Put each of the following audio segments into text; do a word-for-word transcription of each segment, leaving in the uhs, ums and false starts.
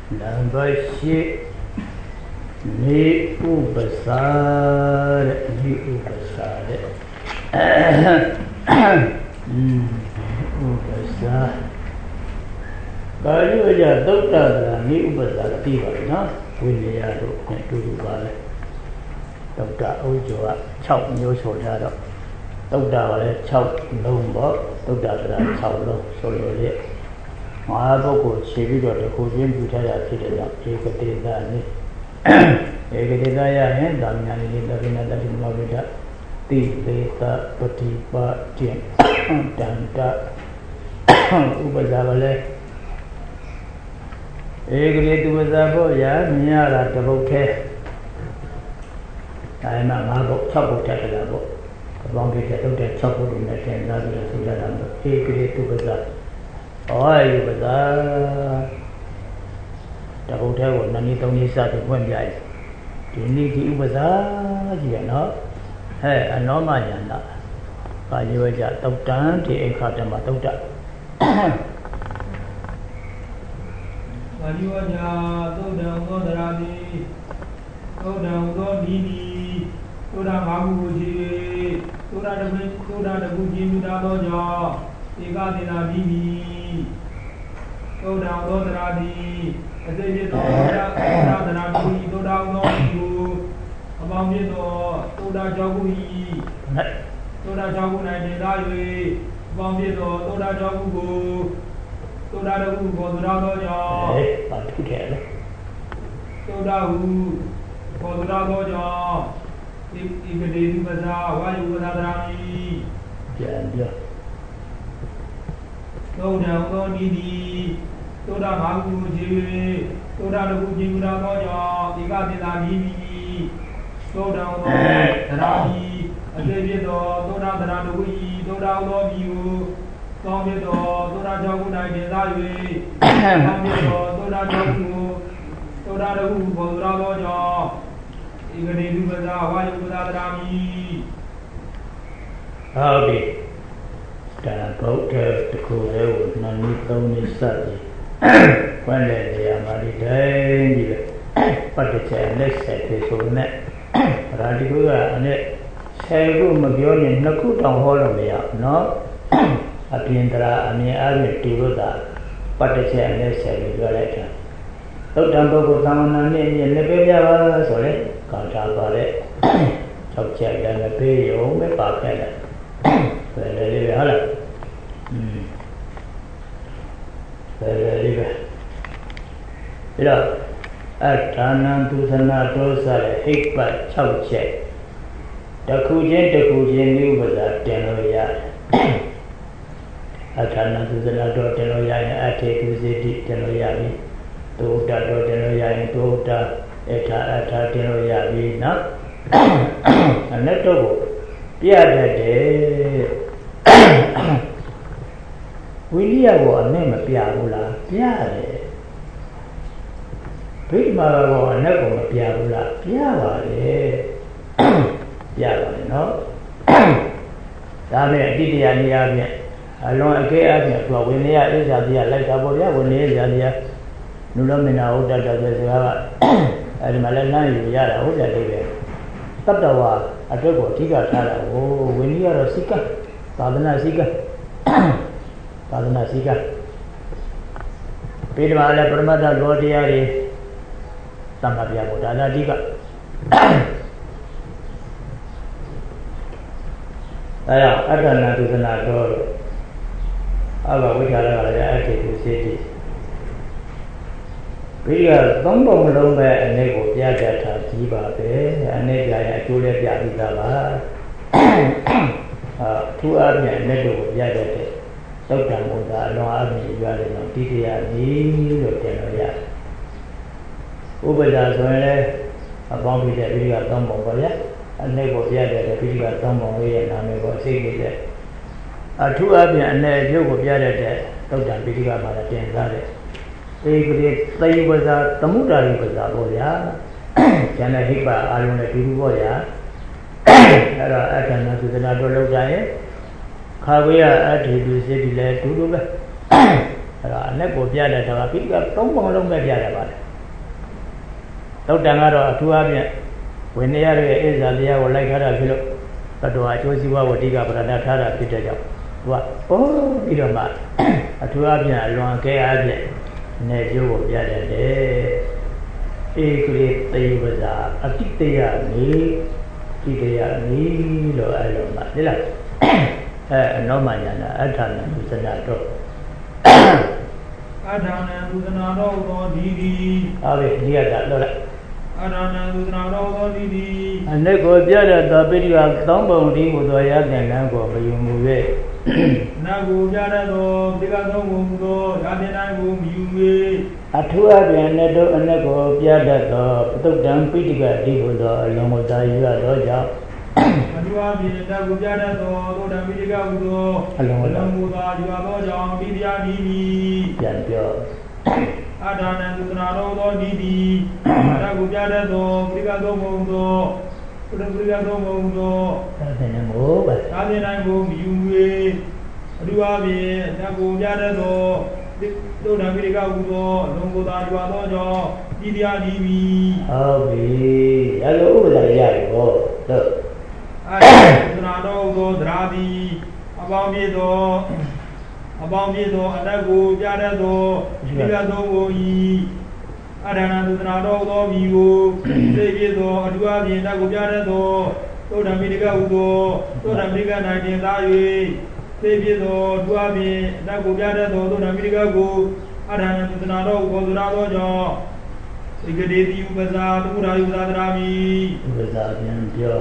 Number six, ni ubasar, ni ubasar, hmm, ubasar. Kalau aja dokter dah ni ubasar tiba, na, boleh ya tu, tu tu balik. Dokter ujung, cau nyo soda tu, dokter balik cau lomba, dokter dah cau lom, solo dia. Mahabogo Chevi got a Korean Butaya Kidda, Ekatida, Ekatida, and Damian, Davina, in Lavida, Tita, Patipa, Jim, Danta, Ubazavale, Egre to Bazabo, Ya, Miara, the bouquet. I am a Mabo, Choco Tatalabo, a bombay that Choco in the ten, another Egre to Bazar. Oh, you was the hotel was none of these at one day. You need you was a, you know, hey, a normal yana. But you were just out down to a cut of my daughter. When you are go down, go down, go down, go didi, go down, Maguji, go down the go down the Guji, go down. You got in a didi. Go down, go down, as they did all down and I go down, no, among you, go down Jagui, go down Jagu night, die, among you, go down Jagu, go down, go down, go down, go down, if you did bazaar, why you would have me? Yeah. Go down, go didi, go down, Maguji, go down the Guji, go down, you got in a didi, go down, Rami, a David, go down the Randui, go down, love you, come here, go down Jagu night in Highway, come here, go down Jagu, go down the Hu, go down, you can do bazaar, why you without Rami? Howdy. About the cool was none of those study. When they are married, but the chair next set is so net. Radicula and it say room of your in Nakut on Holomia, no? At the Indra and the Army Tibuda, but the chair next set is your letter. Look down to someone in the Nebia, sorry, can't tell about it. Chop check and a pay your own pocket. Very well. Very well. Look, at Tanan to the Natosa, Hickbat, Chow check. The Kujin, the Kujin knew was at Tenoya. At Tanan to the Nato Tenoya, I take the city Tenoya, to Tato Tenoya, to Ota, Eta Ata Tenoya, not a netto. Piada. We have a name of Piabula, Piade. Prima or never Piabula, Piave. Piava, no? Dame, Didi and Yavia. Along a gay avenue, when they are is at the like Aboya, when they is at the Nulomina, Oda, and Malana, Yara, Oda, David. Tatawa, a double tiger, oh, when you are a seeker, Padana seeker. Padana seeker. Pidmala Pramada Godiari Tamabia Budana Diga. I don't know to the Nador. Our which are active to cities. We are Bombo Lomba and Nego Piagata Tiba, and Nega Julia Piagaba. Two army and Nego Piagate. Doctor Muda, no army, you are no T T R, Ni, Tenoya. Ubeda Zone, a bomb with a video Tombo, and Nego Piagate, a video Tombo, and Amigo Sig. A two army and Nego Piagate, Doctor Pidiga Maratin Zade. They create Sai was a Tamudari was a boya, Jana Hiba, Aluna Pibuya, Atana to the Nado Giant, Kawea at his city led to do အဲ့ဒါအနဲ့ကိုပြတဲ့တော့ပြီးကသုံးပုံလုံးပဲပြရပါတယ်သုတ်တန်ကတော့အထူးအဖြင့်ဝိနည်းရရဲ့အိဇာတရားကိုလိုက်ထားတာဖြစ်လို့တတော်အကျိုးစီးပွားဝတ္တိကပရဏထားတာဖြစ်တဲ့ကြောင့်သူကပိုးပြီးတော့မှအထူးအဖြင့်အလွန်ကဲအားဖြင့်နေကျိုးကိုပြတတ်တယ်ဧကရေတေဝဇာအတိတယနေတိတယနေလို့အဲ့လိုမှဒီလားအဲအနောမညာနာအဋ္ဌာဏသုစနာတော့အဋ္ဌာဏသုစနာတော့သောဒီဒီဟုတ်ပြီဒီကကတော့လားအဋ္ဌာဏသုစနာတော့သောဒီဒီအနိတ်ကိုပြရသောပိဋကသုံးပုံဒီကိုသောရတဲ့လမ်းကိုမယူမူ၍နာကိုပြရသောပိဋကသုံးပုံမူသောရတဲ့လမ်းကိုမယူ၍အထူးအပြင်နဲ့တို့အနိတ်ကိုပြတတ်သောပတုတ္တံပိဋကဒီကိုသောအလုံးမသာယူရသောကြောင့်အထူးအပြင်နာကိုပြတတ်သောသုတ္တံပိဋကဟူသောအလုံးမသာယူရသောကြောင့်ဒီတရားဤမည်ပြန်ပြောအဋ္ဌာဏသုစနာတော်သောဒီဒီနာကိုပြတတ်သောပိဋကသုံးပုံသောသုတ္တံပိဋကသုံးပုံသောသာသနာကိုပါသာသနာကိုမယူ၍အထူးအပြင်နာကိုပြတတ်သောသုတ္တံပိဋကဟူသောအလုံးမသာယူရသောကြောင့်ဒီတရားဤမည်ဟုတ်ပြီအလိုဥပဒေရရဟောတို့အဲသုနာတော်သောသရာတိအပေါင်းပြည့်သောအပေါင်းပြည့်သောအတတ်ကိုပြတတ်သောပိဋကသုံးပုံဤအဋ္ဌာဏသုစနာတော်သောမိကိုသိပြည့်သောအထူးအပြင်တတ်ကိုပြတတ်သောသုတ္တံပိဋကဟူသောသုတ္တံပိဋက၌တင်သား၍သိပြည့်သောအထူးအပြင်တတ်ကိုပြတတ်သောသုတ္တံပိဋကကိုအဋ္ဌာဏသုစနာတော်ကိုသောသောကြောင့်ဧကဒေတိဥပဇာသမုဒ္ဒယုသာသရာမိဥပဇာပြန်ပြော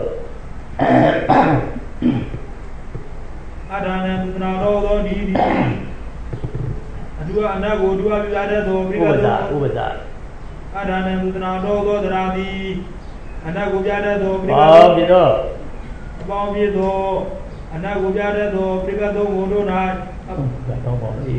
အဋ္ဌာဏသုစနာတော်သောဒီဒီအထူးအနတ်ကိုအထူးအပြတတ်သောပိဋကသောဥပဇာအဋ္ဌာဏသုစနာတော်သောသရာတိအနတ်ကိုပြတတ်သောပိဋကသောပြတော့အပေါင်းပြသောအနတ်ကိုပြတတ်သောပိဋကသုံးပုံတို့၌အပေါင်းသုံးပုံဤ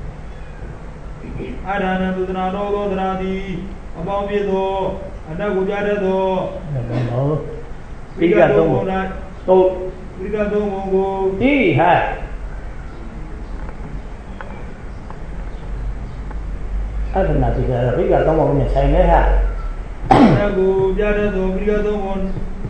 အဋ္ဌာဏသုစနာတော်သောသရာတိအပေါင်းပြသောအနတ်ကိုပြတတ်သောပိဋကသုံးပုံ၌သို့ပိဋကသုံးပုံကိုဤဟာအဲ့ဒါနာကြည့်ကြတော့ပိဋကသုံးပုံနဲ့ဆိုင်နေဟာအနတ်ကိုပြတတ်သောပိဋကသုံးပုံ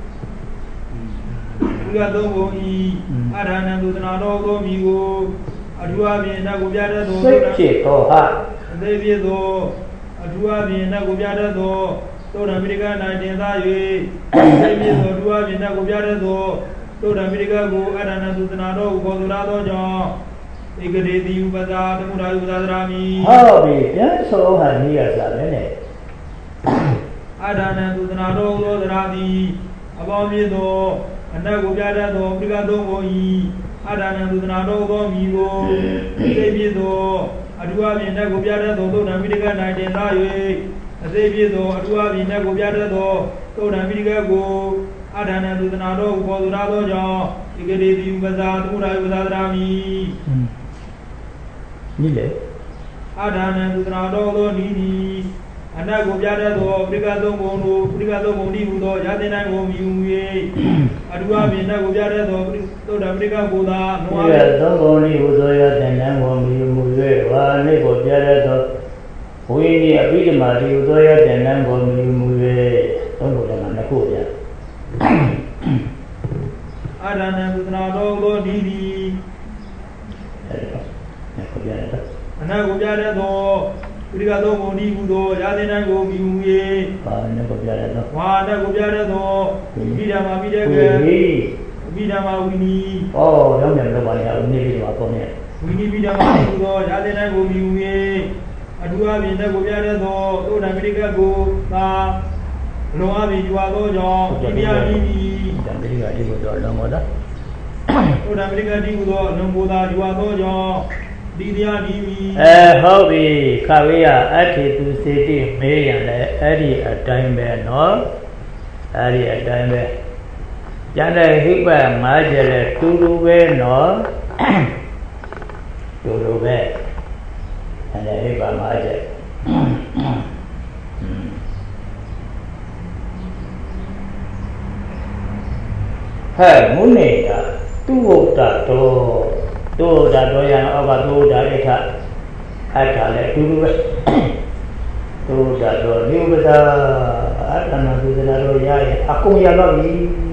ပိဋကသုံးပုံဤအဋ္ဌာဏသုစနာတော်သောမိကိုအထူးအပြင်အနတ်ကိုပြတတ်သောစိတ်ဖြစ်သောဟာအသေးပြည့်သောအထူးအပြင်အနတ်ကိုပြတတ်သောသုတ္တံပိဋက၌တင်သား၍စိတ်ပြည့်သောအထူးအပြင်အနတ်ကိုပြတတ်သောသုတ္တံပိဋကကိုအဋ္ဌာဏသုစနာတော်ကိုခေါ်ဆိုရသောကြောင့်ဧကဒေတိဥပဇာသမုဒ္ဒယုသာသရာမိဟုတ်ပြီပြန်ဆိုဟာနေရစားပဲနဲ့အဋ္ဌာဏသုစနာတော်သောသရာတိအပေါင်းပြည့်သောအနတ်ကိုပြတတ်သောပိဋကသုံးပုံဤအဋ္ဌာဏသုစနာတော်သောမိကိုစိတ်ပြည့်သောအထူးအပြင်အနတ်ကိုပြတတ်သောသုတ္တံပိဋက၌တင်သား၍အစိပြည့်သောအထူးအပြင်အနတ်ကိုပြတတ်သောသုတ္တံပိဋကကိုအဋ္ဌာဏသုစနာတော်ကိုခေါ်ဆိုရသောကြောင့်ဧကဒေတိဥပဇာသမုဒ္ဒယုသာသရာမိနိလေအဋ္ဌာဏသုစနာတော်သောနိနိအနတ်ကိုပြတတ်သောပိဋကသုံးပုံတို့ပိဋကသုံးပုံဤဟူသောရတဲ့နိုင်ကိုမြူ၍အထူးအပြင်အနတ်ကိုပြတတ်သောသုတ္တံပိဋကကိုသာနောပိဋကသုံးပုံဤဟူသောရတဲ့နိုင်ကိုမြူမူ၍ဝါနိကိုပြတတ်သောဝိနည်းအပိဓမ္မာတိဟူသောရတဲ့နိုင်ကိုမြူမူ၍သုံးပုံလည်းနှစ်ခုပြအဋ္ဌာဏသုစနာတော်သောဒီဒီနှစ်ခုပြရတယ်အနတ်ကိုပြတတ်သောပိဋကသုံးပုံဤဟူသောရတဲ့နိုင်ကိုမြူမူ၍ဘာနဲ့ကိုပြရတော့ဝါနဲ့ကိုပြတတ်သောပိဓမ္မာပိဋကပိဓမ္မာဝိနည်းဩရောင်းတယ်တော့ပါလေဝိနည်းပိဓမ္မာပေါ့နဲ့ဝိနည်းပိဓမ္မာဟူသောရတဲ့နိုင်ကိုမြူ၍အထူးအပြင်နဲ့ကိုပြတတ်သောသုတ္တံပိဋကကိုသာလုံအပြင်ယူရသောကြောင့်ဒီပြာဤဤတံပိဋကဒီကိုတော့လုံမောတာသုတ္တံပိဋကဒီကိုတော့လုံမောတာယူရသောကြောင့်ဒီတရားဒီမီအဲဟုတ်ပြီခဝေးရအထေသူစေတိမေးရင်လည်းအဲ့ဒီအတိုင်းပဲနော်အဲ့ဒီအတိုင်းပဲကျန်တဲ့ဟိပငါးချက်လည်းတူတူပဲနော်တူတူပဲအဲ့ဒါဟိပငါးချက်ဟဲ့မုနေတာသူဝတ္တတော်သူဝတ္တတော်ရံအောက်ကသူဝတ္တဣထအဲ့ဒါလည်းအတူတူပဲတို့ဒါတော့နိဝဇ္ဇာအတ္တနာသုဇနာတို့ရရင်အကုန်ရတော့ပြီ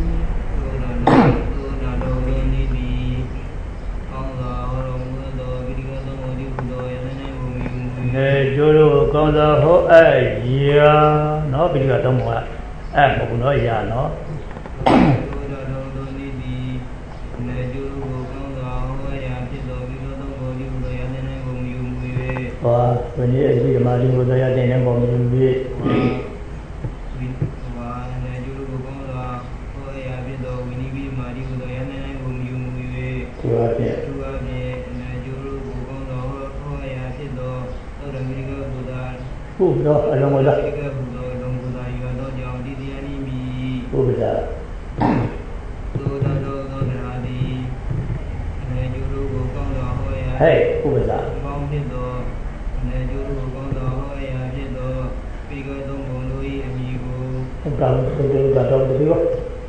နေကျိုးတို့ကောင်းသောဟောအဲ့ရာနော်ပိဋကတော့မဟုတ်အဲ့မဟုတ်နော်ရာနော်ဟာဘယ်နည်းအဒီမာဒီကိုတရားတင်နေပုံမျိုးကြီးသူအပြည့်သူအပြည့်နေကျိုးတို့ကိုကောင်းသောဟောရာဖြစ်သောသောရမိကဘုရားဟုတ်တော့အလုံးမလားဒီကဘုရားလုံးဘုရားယူသောကြောင့်ဒီတရားနိမိဟုတ်ပါလားသောတော်သောရာဒီနေကျိုးတို့ကိုကောင်းသောဟောရာဟဲ့ဟုတ်ပါလားကောင်းဖြစ်သောနေကျိုးတို့ကိုကောင်းသောဟောရာဖြစ်သောပိကသုံးဘုံတို့၏အမိကိုဟုတ်ပါဘူးတို့တော့တည်းရော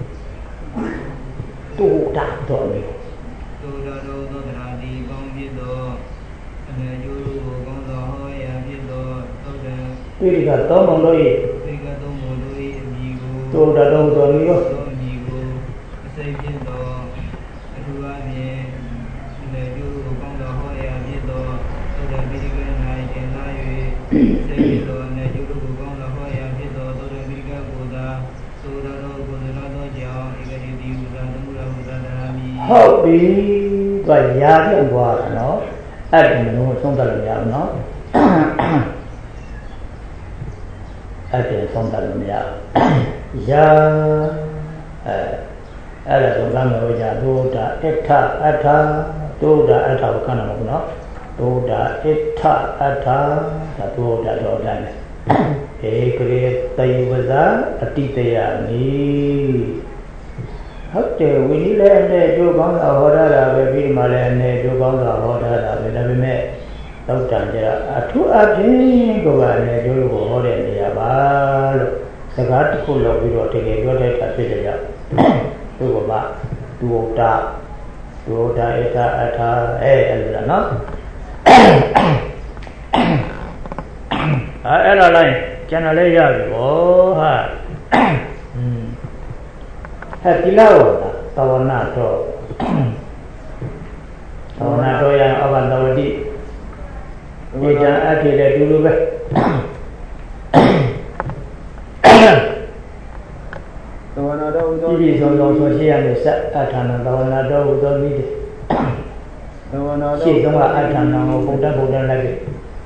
တူတာတော့လေသောတော်သောရာဒီကောင်းဖြစ်သောအနေကျိုးတို့ကိုကောင်းသောဟောရာဖြစ်သောသုတ်တံပိကသုံးဘုံတို့၏ပိကသုံးဘုံတို့၏အမိကိုသောတော်တော်လေရောအမိကိုအစိတ်ဖြစ်သောအထူးအဖြင့်အနေကျိုးတို့ကိုကောင်းသောဟောရာဖြစ်သောသုတ်တံပိက၌ကျင်လာ၍စိတ်ဖြစ်သောအနေကျိုးတို့ကိုကောင်းသောဟောရာဖြစ်သောသုတ်တံပိကကိုသာသောတော်တော်ကိုသနာသောကြောင့်ဧကတိတိဥဒ္ဒသမုရဥဒ္ဒတရာမိဟုတ်ပြီသူကရာပြောက်သွားတာနော်အဲ့ဒီမလို့သုံးတတ်လို့ရအောင်နော်အဲ့ဒီသုံးတတ်လို့မရရာအဲအဲ့ဒါသုံးတတ်လို့ရဒုဒအဋ္ဌအဋ္ဌဒုဒအဋ္ဌကိုခဏမဟုတ်နော်ဒုဒအဋ္ဌအဋ္ဌဒါဒုဒတော့တိုင်းဧကရေတယဝဇအတိတယနိဟုတ်တယ်ဝိနည်းလည်းနဲ့ကျိုးကောင်းတာဟောတာပဲပြီးမှလည်းနဲ့ကျိုးကောင်းတာဟောတာပဲဒါပေမဲ့တောက်တန်ကြအထူးအဖြင့်ကိုယ်ကလည်းကျိုးကိုဟောတဲ့နေရာပါလို့စကားတစ်ခုလောက်ပြီးတော့တကယ်ပြောတဲ့အခါဖြစ်ကြရသူကမှဒုဒဒုဒဧတအထာအဲအဲ့ဒါနော်အဲအဲ့ဒါလိုက်ကျန်တယ်လည်းရပြီဗောဟာอืมဟဲ့ဒီလောက်သဝနာတော့သဝနာတော့ရအဘန္တဝတိဒီတန်အထေလည်းတူလိုပဲသဝနာတော့ဒီဒီဆုံးဆုံးဆိုရှိရမယ်စအထာဏသဝနာတော့ဟူသောမိတယ်သဝနာတော့ရှိဆုံးကအထာဏကိုဘုဒ္ဓဘုဒ္ဓလိုက်ပြီ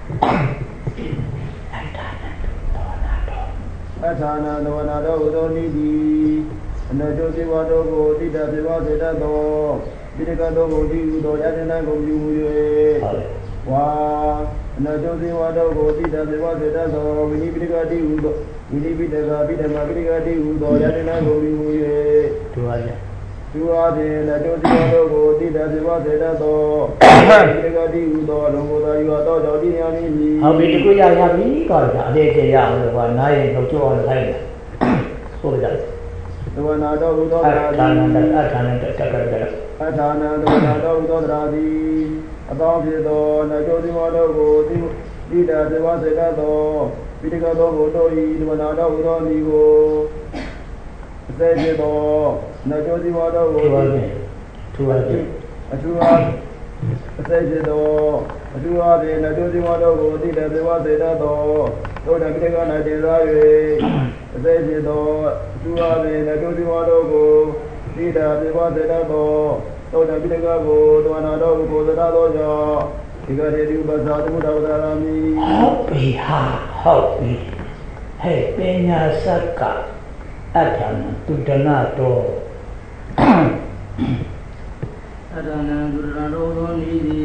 အထာဏသဝနာတော့ဟူသောနိတိအနေကျိုးစေဝါတို့ကိုတိတ္တပြေဝစေတတ်သောပိဋကတော်ကိုဒီဟုသောယတနာကိုပြု၍ဝါအနေကျိုးစေဝါတို့ကိုတိတ္တပြေဝစေတတ်သောဝိနိပိဋကတိဟုသောဝိနိပိဋကပိဋကမပိဋကတိဟုသောယတနာကိုပြု၍ဒုအားဖြင့်ဒုအားဖြင့်အနေကျိုးစေဝါတို့ကိုတိတ္တပြေဝစေတတ်သောပိဋကတိဟုသောလုံကိုယ်သာယူသောကြောင့်ဒီညာမည်ဟုတ်ပြီတကူရရပြီကောင်းတာအသေးသေးရအောင်လို့ကနားရင်တော့ကြောက်အောင်ထိုင်တယ်ဟုတ်ကြသဝနာတော်ဟူသောသရာတိအထာဏတတကတအထာဏသဝနာတော်ဟူသောသရာတိအပေါင်းဖြစ်သောနဂောတိမောတော်ကိုတိတိတသေဝစေတသောပိဋကတော်ကိုတို့ဤသဝနာတော်ဟူသောမိကိုအစေဖြစ်သောနဂောတိမောတော်ကိုထူပါဖြင့်အထူအားအစေဖြစ်သောအထူအားဖြင့်နဂောတိမောတော်ကိုတိတသေဝစေတသောတို့တပိဋက၌တင်စား၍အစေဖြစ်သောသူအားဖြင့်နဂုတိဝါတို့ကိုတိတာပြေဝစေတတ်သောသောတပိဋကကိုသဝနာတော်ကိုသရသောကြောင့်ဒီကရေဒီဥပ္ပဇာသမုဒ္ဒဝဒရာမိဟုတ်ပြီဟာဟုတ်ပြီဟဲ့ပညာစက္ကအဋ္ဌာဏတုဒနာတော်အဋ္ဌာဏတုဒနာတော်သောနိတိ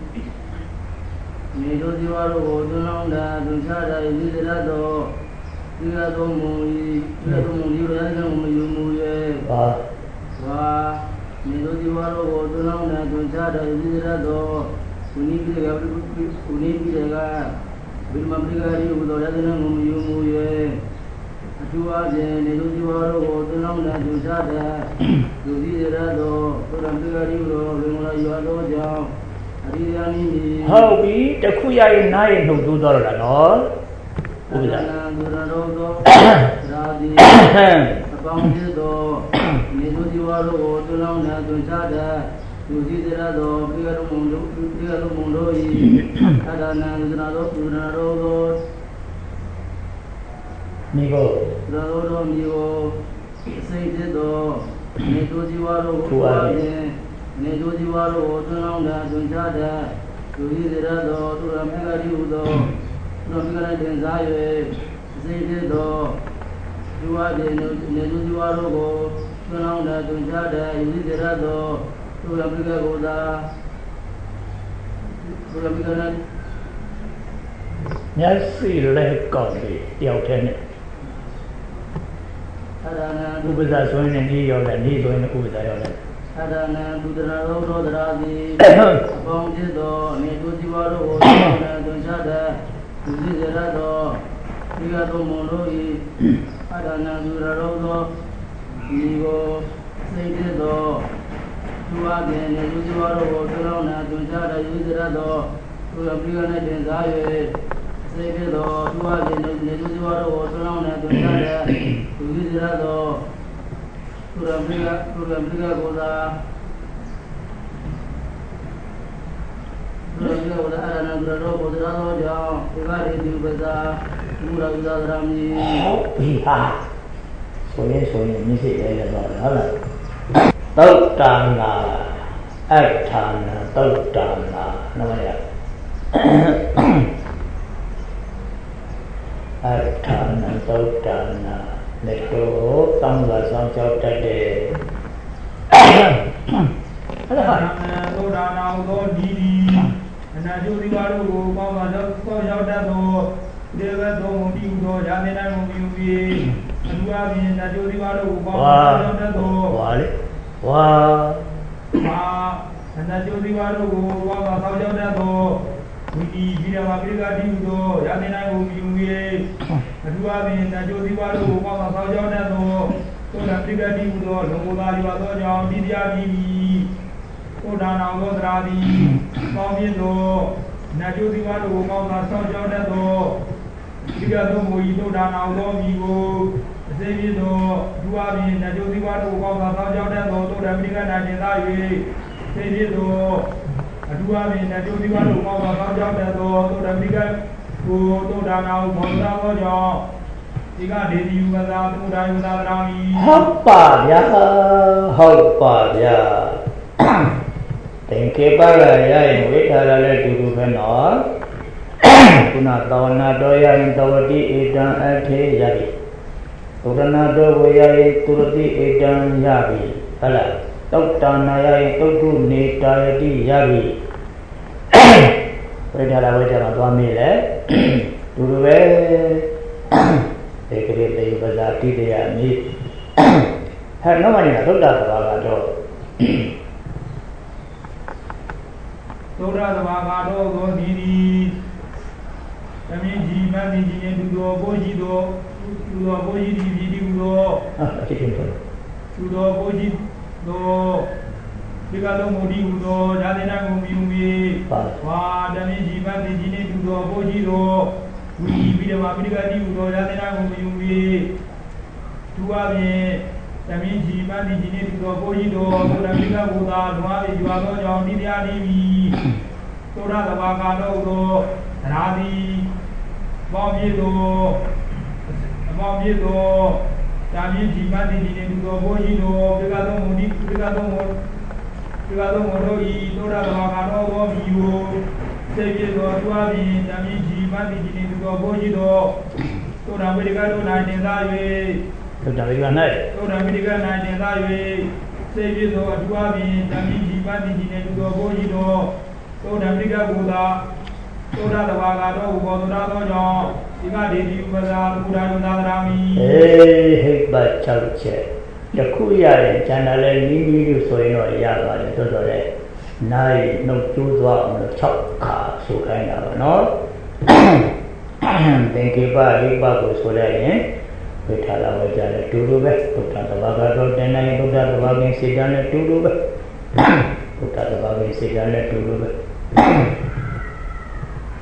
မြေတို့ဒီဝါတို့ကိုသွန်လောင်းတာသွန်ချတာဤသရတော်ဒီရတော်မူ၏ဒီရတော်မူ၏ရဟန်းမယူမူရဲ့ဟာဝါမြေတို့ဒီဝါတို့ကိုသွန်လောင်းတာသွန်ချတာဤသရတော်ကုနိပိကကုနိပိကဘိမပရိကာရီဘုသောရဟန်းမယူမူရဲ့အထူးအားဖြင့်မြေတို့ဒီဝါတို့ကိုသွန်လောင်းတာသွန်ချတာသူဒီရတော်ဘုရားပရိကာရီဘုသောဘိမလာယောတော်ကြောင့်အရိယာနိဟုတ်ပြီတခုရရင်နားရင်နှုတ်သိုးတော့လားနော်ဥပ္ပဒါဒုရရောသောရာဒီအပေါင်းဖြစ်သောနေသူဒီဝါတို့ကိုတွလောင်းနဲ့တွင်ချတဲ့သူစည်းစရသောပိကရုံမုံတို့ပိကရုံမုံတို့၏အဒါနံဒုရရောဒုရရောသောမိကိုဒုရရောသောမိကိုစိတ်ဖြစ်သောနေသူဒီဝါတို့ကိုနေသူဒီဝါတို့ကိုတွလောင်းနဲ့တွင်ချတဲ့သူစည်းစရသောသူရပိကတိဟုသောသူရပိကရတင်စား၍စိတ်ဖြစ်သောဒီဝါဒီနေသူဒီဝါတို့ကိုတွလောင်းနဲ့တွင်ချတဲ့သူစည်းစရသောသူရပိကကိုသာသူရပိကရမျက်စိလက်ကောက်ပြီးတယောက်တည်းနဲ့အဒါနံဥပ္ပဇာဆိုရင်နေရောက်တယ်နေဆိုရင်ဥပ္ပဇာရောက်တယ်အဒါနံဒုဒရာရောသောဒရာတိအပေါင်းဖြစ်သောနေသူစီဝါတို့ကိုသွန်နဲ့သွန်ချတဲ့သူစီစရသောဒီကတော်မုံတို့၏အဒါနံဒုဒရာရောသောဒီကိုစိတ်ဖြစ်သောသူအပြင်နေသူစီဝါတို့ကိုသွန်နဲ့သွန်ချတဲ့သူစီစရသောသူအပိကနဲ့တင်စား၍စိတ်ဖြစ်သောသူအပြင်နေသူစီဝါတို့ကိုသွန်နဲ့သွန်ချတဲ့သူစီစရသောသူရပိကသူရပိကကိုသာသူရပိကကိုသာအရဏသူရရောကိုသာသောကြောင့်ဒီကရိတိပဇာမူရဝိသဒရမီဟုတ်ပြီဟာဆိုရင်ဆိုရင်မြစ်စိတ်လည်းတော့ဟုတ်လားသုတ်တံနာအထာနာသုတ်တံနာနမရအထာနာသုတ်တံနာလက်တော့တောင်းလာဆောင်ကြောက်တတ်တယ်ဟဲ့ဟာသုဒ္ဓနာဟုသောဒီဒီအနာကျိုးဒီပါတို့ကိုပေါင်းပါတော့ဆောက်ရောက်တတ်သောဒေဝသောမတိဟုသောယာနေနိုင်မှုပြုပြီးအထူးအပြင်အနာကျိုးဒီပါတို့ကိုပေါင်းပါရောက်တတ်သောဝါလေဝါမာအနာကျိုးဒီပါတို့ကိုပေါင်းပါဆောက်ရောက်တတ်သောဝိတိဒီရမပိကတိဟုသောယာနေနိုင်မှုပြုပြီးအထူးအပြင်အနာကျိုးဒီပါတို့ကိုပေါင်းပါဆောက်ရောက်တတ်သောသုဒ္ဓပိကတိဟုသောလုံကိုသာဒီပါသောကြောင့်ဒီတရားပြီးသုဒ္ဓနာဟုသောသရာတိပေါင်းဖြစ်သောနတ်ကျိုးဒီပါတို့ကိုပေါင်းပါဆောက်ရောက်တတ်သောဒီကသောမူဤသုဒ္ဓနာဟုသောမိကိုအစိမ့်ဖြစ်သောဒုအပြင်နတ်ကျိုးဒီပါတို့ကိုပေါင်းပါဆောက်ရောက်တတ်သောသုဒ္ဓပိကနာကျင်သာ၍စိမ့်ဖြစ်သောအထူးအပြင်နတ်ကျိုးဒီပါတို့ကိုပေါင်းပါဆောက်ရောက်တတ်သောသုဒ္ဓပိကကိုသုဒ္ဓနာဟုဘောဓသောကြောင့်ဒီကဒေဒီယုပဇာသုဒ္ဓယုသာသရာမိဟုတ်ပါဗျာဟုတ်ပါဗျာသင်္ကေပရရရင်ဝိထာရလည်းတူတူပဲနော်ခုနသောနာတော်ရရင်တဝတိဧတံအထေရပြီသုဒနာတော်ဝေရရင်သူရတိဧတံရပြီဟုတ်လားသုတ်တနာရရင်သုတ်တုနေတာယတိရပြီဝိထာရဝိထာရသွားမေးလေတူတူပဲဧကရေတေပဇာတိတယမိဟဲ့နောက်မှနေတာသုဒ္ဓသဘာဝတော့သုဒ္ဓသဘာဝတော်ကိုဒီဒီသမင်းကြီးမင်းကြီးနဲ့သူတော်ဘိုးကြီးတော်သူတော်ဘိုးကြီးဒီဒီဒီတော်အဖြစ်ဖြစ်သူတော်ဘိုးကြီးတော်ဒီကလုံးမူဒီဟူသောဇာတိနာကိုမြူမီဟာသမင်းကြီးမင်းကြီးနဲ့သူတော်ဘိုးကြီးတော်ဝီပြီးတော့ပိဋကတိဟူသောဇာတိနာကိုမြူမီသူအပြင်သမင်းကြီးမင်းကြီးနဲ့သူတော်ဘိုးကြီးတော်သုဒ္ဓပိကဘုရားဓမ္မရေရွာသောကြောင့်ဒီတရားဒီပြီသုဒ္ဓသဘာဝတော်သောသရာတိပေါင်းပြည့်သောအပေါင်းပြည့်သောတာမင်းကြီးမတိကြီးနဲ့သူတော်ဘိုးကြီးတော်ပိကသုံးမူဒီပိကသုံးမူပိကသုံးမူတို့ဤသုဒ္ဓသဘာဝတော်သောမိကိုစိတ်ပြည့်သောသူအပြင်တာမင်းကြီးမတိကြီးနဲ့သူတော်ဘိုးကြီးတော်သုဒ္ဓပိကတို့၌တင်စား၍သုဒ္ဓပိက၌သုဒ္ဓပိက၌တင်စား၍စိတ်ပြည့်သောအထူးအပြင်တာမင်းကြီးမတိကြီးနဲ့သူတော်ဘိုးကြီးတော်သုဒ္ဓပိကဘုရားသုဒ္ဓသဘာဝတော်ကိုဘောသုဒ္ဓသောကြောင့်ဒီကဒေဒီဥပဇာသုဒ္ဓယုသာသရာမိအေးဟိတ်ပတ်၆ချက်တခုရရင်ကျန်တယ်လဲနီးနီးလို့ဆိုရင်တော့ရပါတယ်တော်တော်လေးနိုင်နှုတ်ကျိုးသွားအောင်လို့၆ခါဆိုခိုင်းတာပါနော်သင်္ကေပဟိပတ်ကိုဆိုလိုက်ရင်ဝိထာရဝကြတယ်တူတူပဲသုဒ္ဓသဘာဝတော်တင်နိုင်သုဒ္ဓသဘာဝကစေတနဲ့တူတူပဲသုဒ္ဓသဘာဝကစေတနဲ့တူတူပဲသု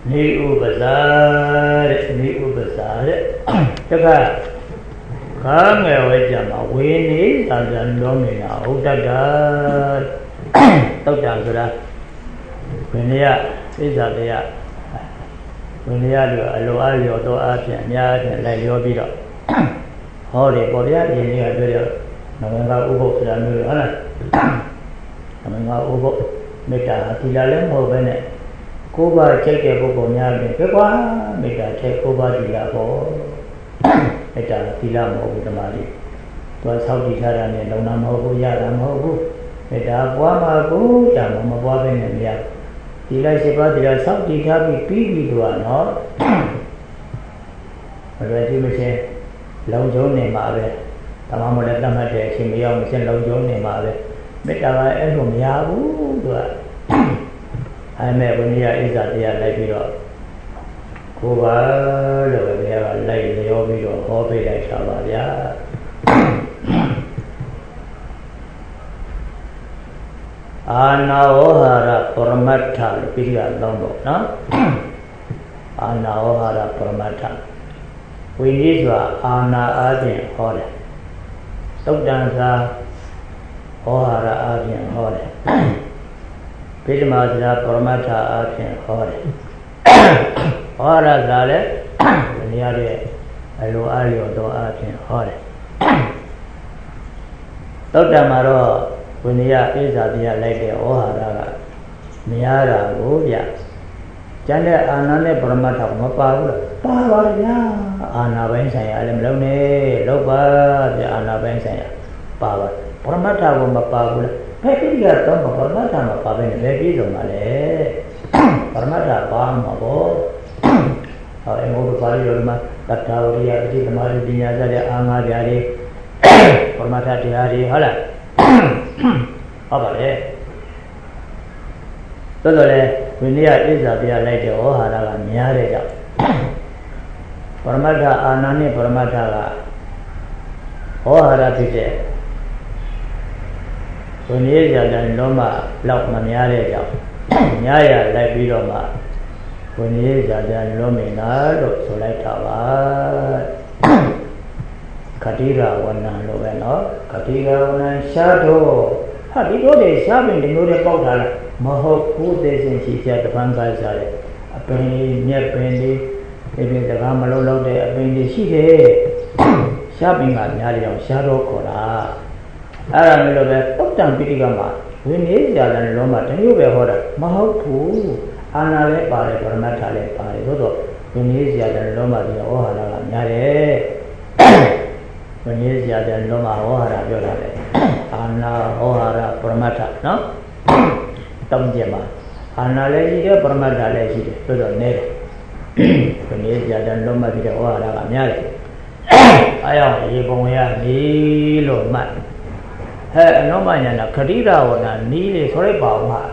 နေဥပဇာတဲ့နေဥပဇာတဲ့တခါခါငယ်ဝဲကြမှာဝင်းနေသာဇံလုံးနေတာဟုတ်တတ်တာတောက်တာဆိုတာဝင်းရဣဇာတရားဝင်းရလို့အလိုအားလျော်တော့အပြင်အများနဲ့လိုက်လျောပြီးတော့ဟောတယ်ပေါ်ပြအရင်ကပြောရနမငါဥပုပ်ဆိုတာမျိုးဟုတ်လားနမငါဥပုပ်မေတ္တာသီလလည်းမဟုတ်ပဲနဲ့ကိုယ်ပါချိတ်တဲ့ပုဂ္ဂိုလ်များပြင်ပဲကွာမေတ္တာချိတ်ကိုယ်ပါသီလပေါ့မေတ္တာသီလမဟုတ်ဘူးဓမ္မလေးသူကဆောက်တည်ထားတာနဲ့လုံနာမဟုတ်ဘူးရတာမဟုတ်ဘူးမေတ္တာပွားမှာကိုကြာမပွားပဲနဲ့မရသီလရှိပါသီလဆောက်တည်ထားပြီးပြီးပြီးတော့နော်မလွယ်ကြည့်မချင်းလုံကျုံနေမှာပဲတမန်မလည်းတတ်မှတ်တဲ့အချိန်မရောက်မချင်းလုံကျုံနေမှာပဲမေတ္တာကအဲ့လိုမရဘူးသူကအဲ့မဲ့ဘုရားဣဇာတရားလိုက်ပြီးတော့ကိုပါလို့ဘုရားကလိုက်လျောပြီးတော့ဟောပေးလိုက်တာပါဗျာအာနာဝဟာရပရမတ္ထလို့ပြီးရတော့ပေါ့နော်အာနာဝဟာရပရမတ္ထဝိနည်းဆိုတာအာနာအားဖြင့်ဟောတယ်သုတ်တန်စာဟောဟာရအားဖြင့်ဟောတယ်ပိဋမဇာပရမတ္ထအားဖြင့်ဟောတယ်ဟောရဇာလည်းနေရာရဲ့အလိုအားလျော်သောအားဖြင့်ဟောတယ်သုတ်တန်မှာတော့ဝိနည်းဣဇာတရားလိုက်တဲ့ဩဟာရကမရတာကိုဗျကျန်တဲ့အာနာနဲ့ပရမတ္ထမပါဘူးလားပါပါဗျာအာနာပိုင်းဆိုင်ရာလည်းမလုံးနဲ့လောက်ပါဗျာအာနာပိုင်းဆိုင်ရာပါပါပရမတ္ထကမပါဘူးလားဘယ်ပြည်ကတော့ပရမတ္ထမှာပါပဲနဲ့ဘယ်ပြည်ဆုံးပါလဲပရမတ္ထပါမှာပေါ့ဟောအင်္ဂုတ္တပါဠိတော်မှာတတ္တဝရိယအတိသမารိပညာစတဲ့အာငါးဓာတ်တွေပရမတ္ထတရားတွေဟုတ်လားဟုတ်ပါလေတော်တော်လေဝိနည်းဣဇာပြလိုက်တဲ့ဩဟာရကများတဲ့ကြောင့်ပရမတ္ထအာနာနဲ့ပရမတ္ထကဩဟာရဖြစ်တဲ့ဝိနည်းဣဇာတဲ့လုံးမလောက်မများတဲ့ကြောင့်များရလိုက်ပြီးတော့မှဝိနည်းဣဇာတဲ့လုံးမင်းလားလို့ဆိုလိုက်တာပါခတိရဝဏံလို့ပဲနော်ခတိရဝဏံရှားတော့ဟာဒီလိုတွေရှားပင်ဒီလိုတွေပေါက်တာလားမဟုတ်ဘူးသိစဉ်ရှိချက်တပန်းကားစားတယ်အပင်လေးမြက်ပင်လေးဒီပြင်တကားမလုံးလုံးတဲ့အပင်လေးရှိတယ်ရှားပင်ကများတယ်အောင်ရှားတော့ခေါ်တာအဲ့ဒါမျိုးလိုပဲတုတ်တံပိဋကမှာဝိနည်းကြာတဲ့လုံးမှာတမျိုးပဲဟောတာမဟုတ်ဘူးအာနာလည်းပါတယ်ပရမတ္ထလည်းပါတယ်သို့တော့ဝိနည်းကြာတဲ့လုံးမှာဒီဩဟာရကများတယ်ဝိနည်းကြာတဲ့လုံးမှာဩဟာရပြောတာလေအာနာဩဟာရပရမတ္ထနော်တောင်းကြမှာအာနာလည်းရှိတယ်ပရမတ္ထလည်းရှိတယ်ဆိုတော့နဲတယ်ဝိနည်းကြာတဲ့လုံးမှာဒီဩဟာရကများတယ်အဲအောင်ရေပုံရနေလို့မှတ်ဟဲ့အနောမညာနာခတိရဝနာနီးလေဆိုရဲပါမှာ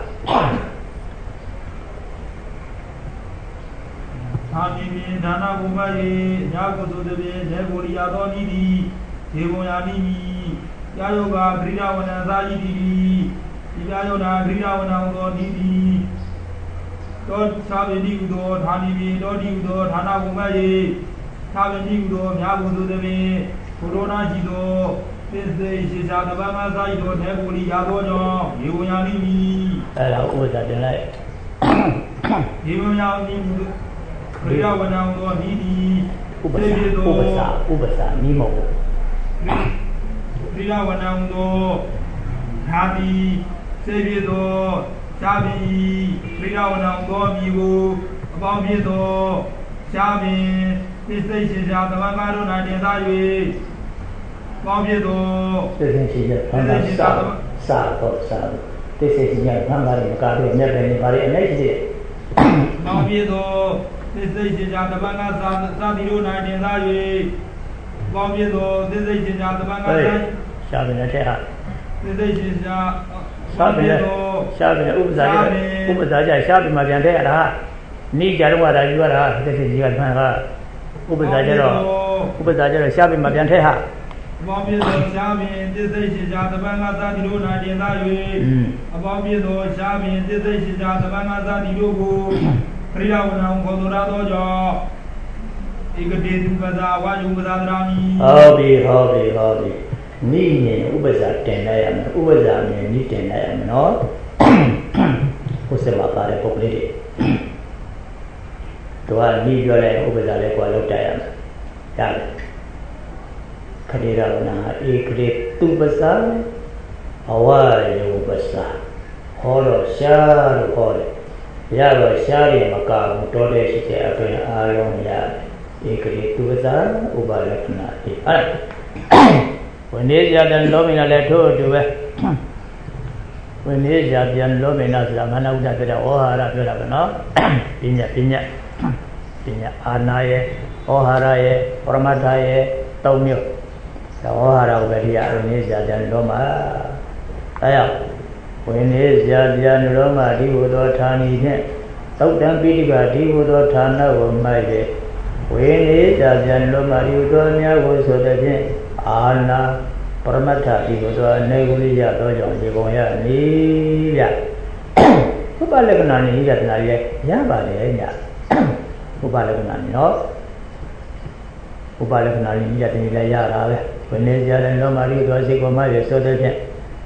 သာမီမင်းဒါနာဘုမယေညာကုသုတပြေနေကိုရိယာသောနိတိဒေဝယာနိမိယာယောဂဂရိရဝနသာယိတိဒီယာယောနာဂရိရဝနသောနိတိတောသာဝေတိဥသောဌာနိမိတောတိဥသောဌာနဘုမယေသာဝေတိဥသောမြာကုသုတပြေဘုရောနာရှိသောသစ္စေရှိသာတပ္ပမသာယိသောနေကိုရိယာသောကြောင့်ဒေဝယာနိမိအဲ့ဒါဥပ္ပဒါတင်လိုက်ဒေဝယာနိမိခရိယဝဏံသောနိတိဥပ္ပစာဥပ္ပစာဥပ္ပစာနိမောခရိယဝဏံသောဓာတိစေပြေသောရှားပင်ခရိယဝဏံသောမိကိုအပေါင်းဖြစ်သောရှားပင်သစ္စိတ်ရှိရာသမမတို့၌တင်သား၍ပေါင်းဖြစ်သောသစ္စိတ်ရှိရာသမမစာစာတော့စာသစ္စိတ်ရှိရာသမမတွေကားပြီးမြတ်တယ်နေပါလေအနိုင်ရှိပေါင်းဖြစ်သောသစ္စိတ်ရှင်ရာတပ္ပငါသာသာတိတို့၌တင်သား၍ပေါင်းပြသောသစ္စိတ်ရှင်ရာတပ္ပငါသာရှားပင်နဲ့ထက်ဟာသစ္စိတ်ရှင်ရာရှားပင်နဲ့ရှားပင်နဲ့ဥပ္ပဇာကြဥပ္ပဇာကြရှားပင်မှာပြန်ထက်ရတာနိကြတော့ဟာဒါယူရတာသစ္စိတ်ကြီးကမှန်ကဥပ္ပဇာကြတော့ဥပ္ပဇာကြတော့ရှားပင်မှာပြန်ထက်ဟာပေါင်းပြသောရှားပင်သစ္စိတ်ရှင်ရာတပ္ပငါသာတိတို့၌တင်သား၍အပေါင်းပြသောရှားပင်သစ္စိတ်ရှင်ရာတပ္ပငါသာတိတို့ကို Priya Unam Kodurado Jo Ikadi Tupasa Wajubadadrami Hobby, hobby, hobby. Ni Ubaza Tenayam, Ubaza, Ni Tenayam, no? Usamaka Populi. To our need your Ubaza Qualotayam. Yam Kadira Ikadi Tupasa, Hawaii Ubasa, Horror, Shar, Horror. Yaro Shari Maka, Mutode, she said, Alon Yab, Ikadi Tupasa, Ubalakna. When they are done loving a letter to when they are done loving us, the man of the Ohara Piravana, Pina Pina Pina Anaye, Oharaye, Ormataye, Tomio, the Ohara Veria, when they are done Loma. Aya, when they are done Loma, he would not turn in. South Dampiga, he would not turn over my day. When they are done Loma, you told me I was so that. Anna Paramata, he was a Negulia Dojo, Jiboya, Nia Ubalaganani, Yatnaya, Yabaya Ubalaganani, no Ubalaganani, Yatnila Yara, when they are no Marie was a Gomaya, so that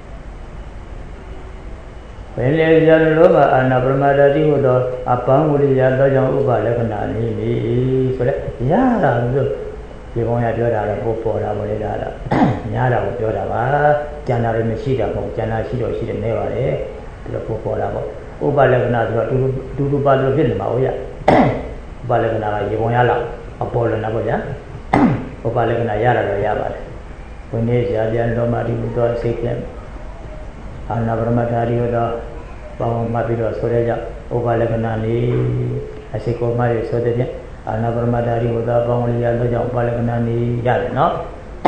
when they are Loma and Abramada, he would upon Ulia Dojo Ubalaganani, so that Yara. You won't have your other book for our data. Yara, your other, Jana Messida, Jana Shido, she never eh, to the book for our Ubalagana to do Badu Vilma, Balagana, you won't allow Apollo Nagoya, Ubalagana Yara Yaba. When they are the Lomadi would say them, and Navramatari, Bawang Mapido Soreja, Ubalaganani, I say, call my so that. Another Madari with a bone yellow Balaganani Yard, no?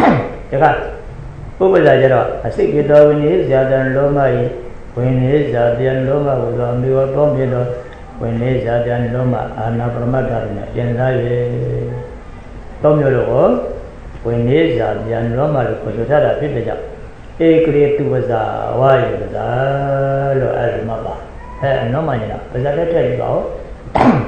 Who was I? I think it all is the other Loma, when is the other Loma was on the Bombido, when is the other Loma, another Madari, Yenai Tomio, when is the other Loma, because you had a picture. A create was a why was a as Maba. No money, but that I tell you how.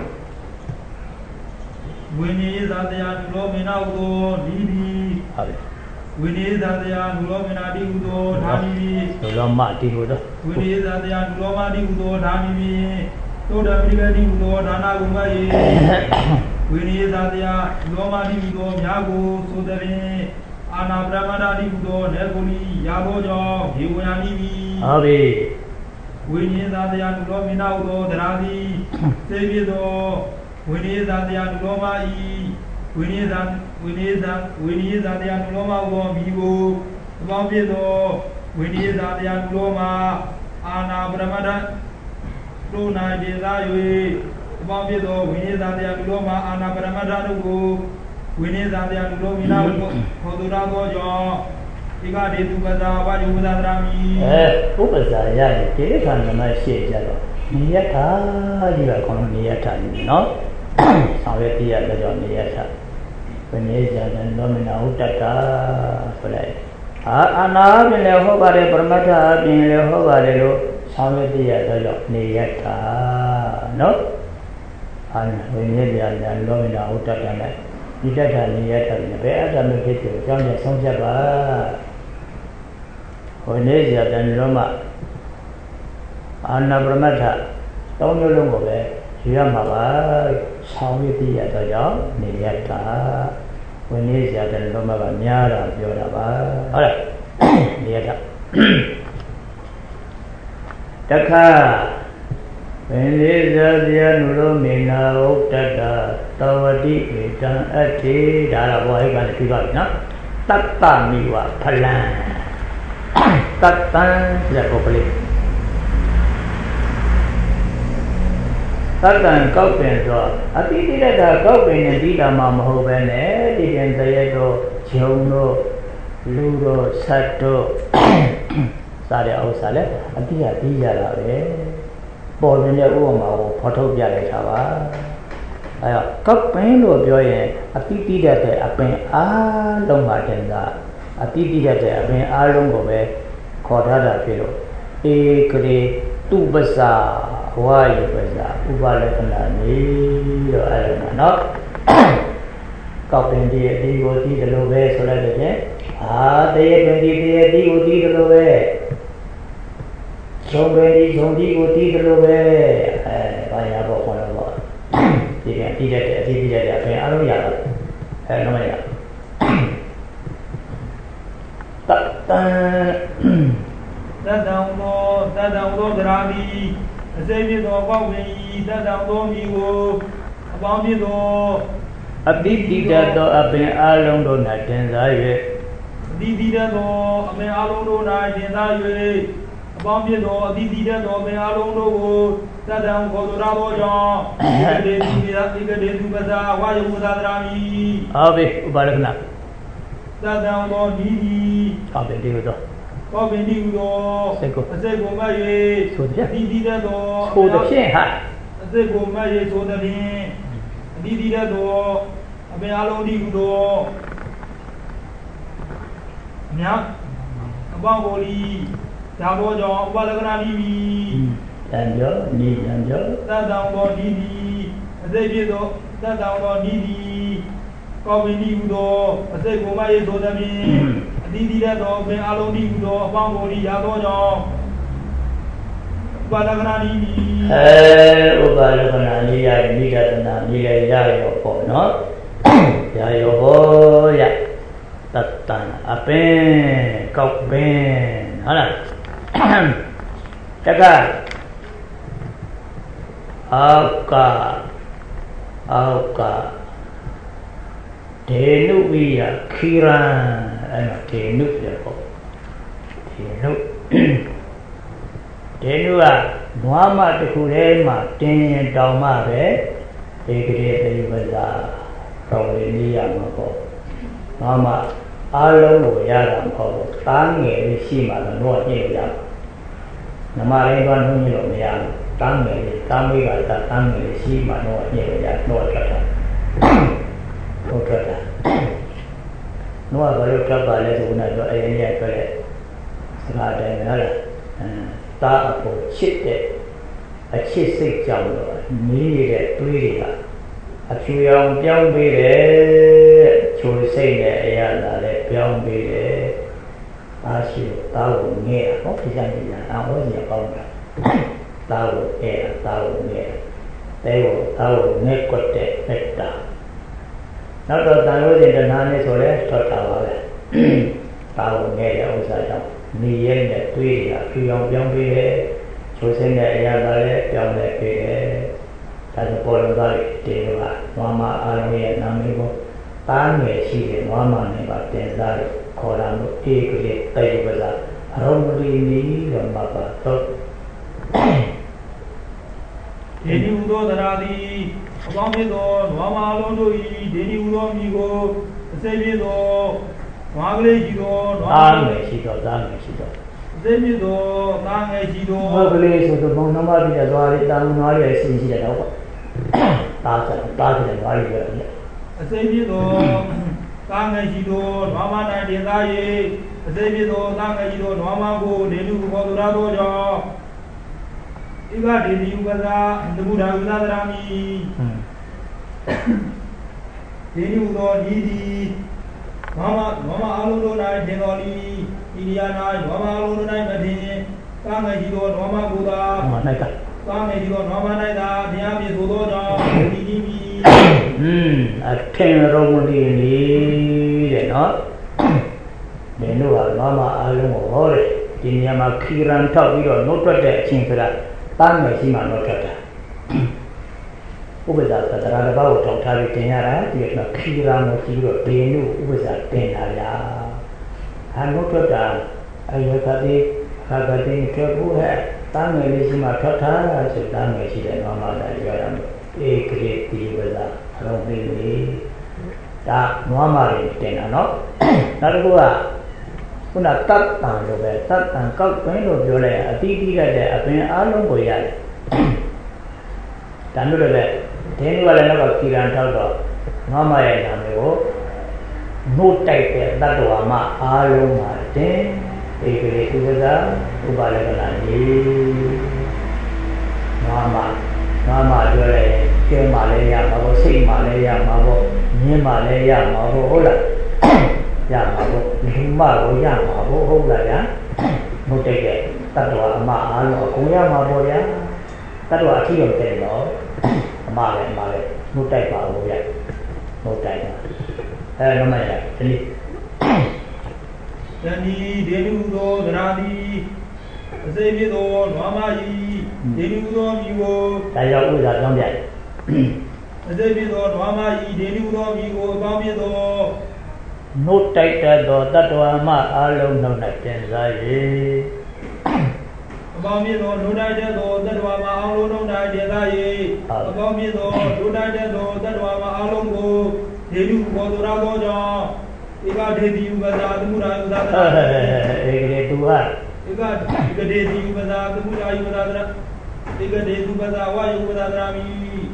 When is that the Anulomina Didi? When is that the Anulomina Diudo, Dani? Loma Diudo. When is that the Anuloma Diudo, Dani? Toda Briga Diudo, Dana Gumay. When is that the Loma Diudo, Yago, Sodere, Anna Bramada Diudo, Nebuli, Yago, Hiwani. Avi. When is that the Anulomina Dradi, Sevido. We need that the Anuloma E. We need that, we need that, we need that the Anuloma won't be go. Bombido. We need that the Anuloma. Anna Bramada. Luna de Laue. Bombido. We need that the Anuloma. Anna Bramada go. We need that the Anulomina. Hodurago Jo. You got it to Gaza. What you would have Rami? Eh, who was I? Yeah, it can't my shade. Niata, you are calling Niata, no? Saveti at the John Niata. When he is a nominal Tata, for that. Anna, in the Hobare Permata, in the Hobare, Saveti at the John Niata, no? And when he is a nominal Tata, Nitata Niata in the bed, and the kitchen, John the Sonjaba. When he is a Roma. Anna Brahmata, don't you know it? Yamava, Saviti at the job, Niata, when is at the Loma Nyara, Yoraba, alright, Niata. Taka, when is the Nulomina, Tata, Tawadi, Etan, Ati, Daraboy, and Pigana, Tata Miwa, Palan, Tata, the Populi. Tatan Copin, I think that a copin and Dida Mamma Hovene, Digan Dayeto, Chiono, Ludo, Sato, Sade Osale, a Dia Dia, born in the Oma, Poto Bialava. I got pain of joy, a pity that a pain ah long Martenda, a pity that a pain ah long away, caught other pillow. A great two bazaar. Kawai Pasa Ubalakana Ni no Copying the devotee the lobe so like that. Ah, they twenty the devotee the lobe. So many zombie devotee the lobe. I have a one of all. They can eat it, eat it, I don't know. I don't know. But that down low, that down low, Grami, a saving of our way, that down low, me go about me though. A big detail of an alone on that desire. Dida though, a man alone night in that way. About me though, a dida though, a man alone that down for the Rabo John. I did to Bazaar, why you would have Rami? I'll be Ubalakana. That down on Didi. I'll be do Copy Nigo, a second Maye, so the Dida though, so the shame, ha. a second Maye, so the name. Dida though, a man alone though. Now, a bangoli, Tabo John, Balagani, and your knee and your that down on Didi, a David, that down on Didi, Copy Nigo, a second Maye, so the name. Dida though, Ben Aloni, though, a bangoli, Yabo John, Balagani, eh, Ubalakana, I need a Nila for no. Yayo, ya. Tatan, a pen, cock pen, Hana. Taka Auka Auka Tenuvia Kiran and Tenuvia Tenu Tenua Muhammad Kurema Ten Dama Egre Baza probably Yamako Mama Alo Yadam Ho Tangi Shima the North Yam Namari one who knew Yam Tangi Tangi Tangi Shima North Yam North Kata North Kata No other trouble as one of any other Srad and Nala Ta for chit a chit sick jump needed three a few young young baby to say that a young baby as you tower near what is that? I was about tower air, tower near. They were tower neck got that better. Not that I was in the Nani so less to tower tower near outside of me and the three a few young young baby to say that a young baby. As a boy of the Mama Army and Namigo, Tanya, she and Mama never ten that Koran, Egg, Taibala, Romri, and Mapa. So, Deni Udo Daradi, Abamido, Mama Londoi, Deni Udo Migo, Sevido, Maglejido, Dame, she got Dame, she got. Sevido, Tangajido, Magles with the Bonamadi as well as down Maria since the over. That's a very a Sevido, Tangajido, Mama Nadiaye, a Sevido, Tangajido, Mama Go, Denu Kodurado. You got it, you got the Buddha without Rami. Denu do Didi, Mama, Mama Aludo night, Denoli, Indiana, Mama Aludo night, Madine, Tangajido, Mama Buddha. Hmm, a ten Romani, you know. They know Mama Alum or Dinyama Kiran Tabi or not that Chimpera, Tangashima not Over that, the Radaba of Tavitinara, you have a Kiran or Tiro, they knew was a Tenaya. I not that I have a have a thing to Tangashima Tata, so Tangashi and Mama Diagram, a great deal with that. Probably that Mama Tena, no? Narua. Una tap down the bed, tap and cut kind of your a tiki that a pen along boy. Tandu the bed, then you are another Kiran Taldo, Mama and Amigo, no type that Wama, Alum Martin, a great together, Ubalagani. Mama Mama Jole Malaya Mabo Si Malaya Mabo Ni Malaya Mabo Hola Ya Mabo Mabo Ya Mabo Hola Ya Muteke Tatwa Ma Alo Kuya Mabo Ya Tatwa Akiyom Teno Male Male Mutai Mabo Ya Mutai Eh Namaya Tani Tani Denu Do Dradi Zebido Namai Denu Do Migo Saya Uza Zambia Zebido Namai Denu Do Migo Bamido No tighter do Tatwa Ma Alo No Natanzai Bamido No Nida Do Tatwa Ma Alo No Nida Bamido No Nida Do Tatwa Ma Alo Go Denu Go Dorago Ega Dedi Ubaza Mura Uda Egre Tua Ega Dedi Ubaza Mura Uda Ega Dedi Ubaza Wai Uda Mi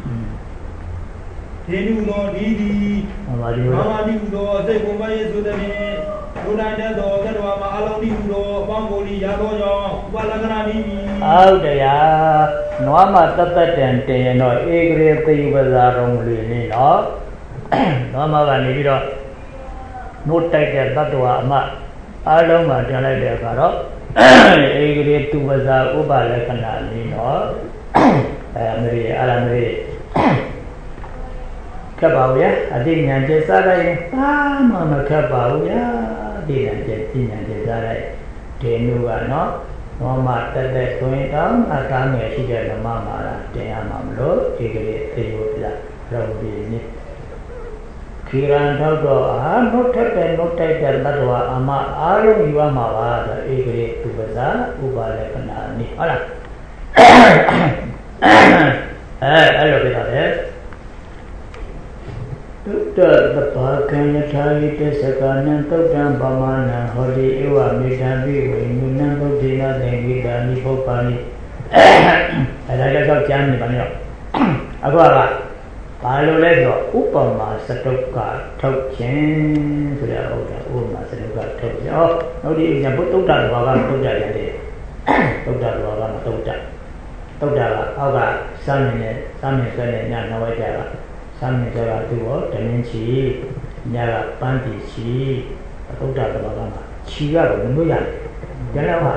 Denu Do Didi Mamadi Udo Zekomai Sudani Unada Do Tatwa Ma Alo Ni Udo Bangoli Yado Walagrani Out there Noama Tata Tente no Egre Ubaza Rongli no Noama Vaniro No tighter Tatwa Ma Alo Ma Jalai Garo Egre Tubaza Ubalakana no Amri Alamri Kabauya, adik nyanyi sarai, ah mama kabauya, di nyanyi di nyanyi sarai, denu ano, mama tete tuin tau, agak mesti jadi mama lah, dia mamlo, ikut tiup lah, rawi ni. Kiran tau do, ah noter dan noter dan badwa ama alung iwa mawa, ikut tu besar, ubah kena ni, alah. Eh, alo kita deh. Tutta Tapakanya Thayite Sakanya Tutta Pamana Hodi Ewa Midami Vimunan Bodhina Dengidani Popani Ada ada kau jangan ni banyak. Aku apa? Kalau lego upama satoka thokchen sudah ada upama satoka thokchen. Oh, nanti yang betul dah bawa betul dah jadi. Betul dah bawa betul dah. Betul dah. Apa? Samanya samanya samanya nawai jaga. Sampai jaga tu, tenenci, jaga panti ci, atau dah apa apa, cia pun boleh. Jangan apa.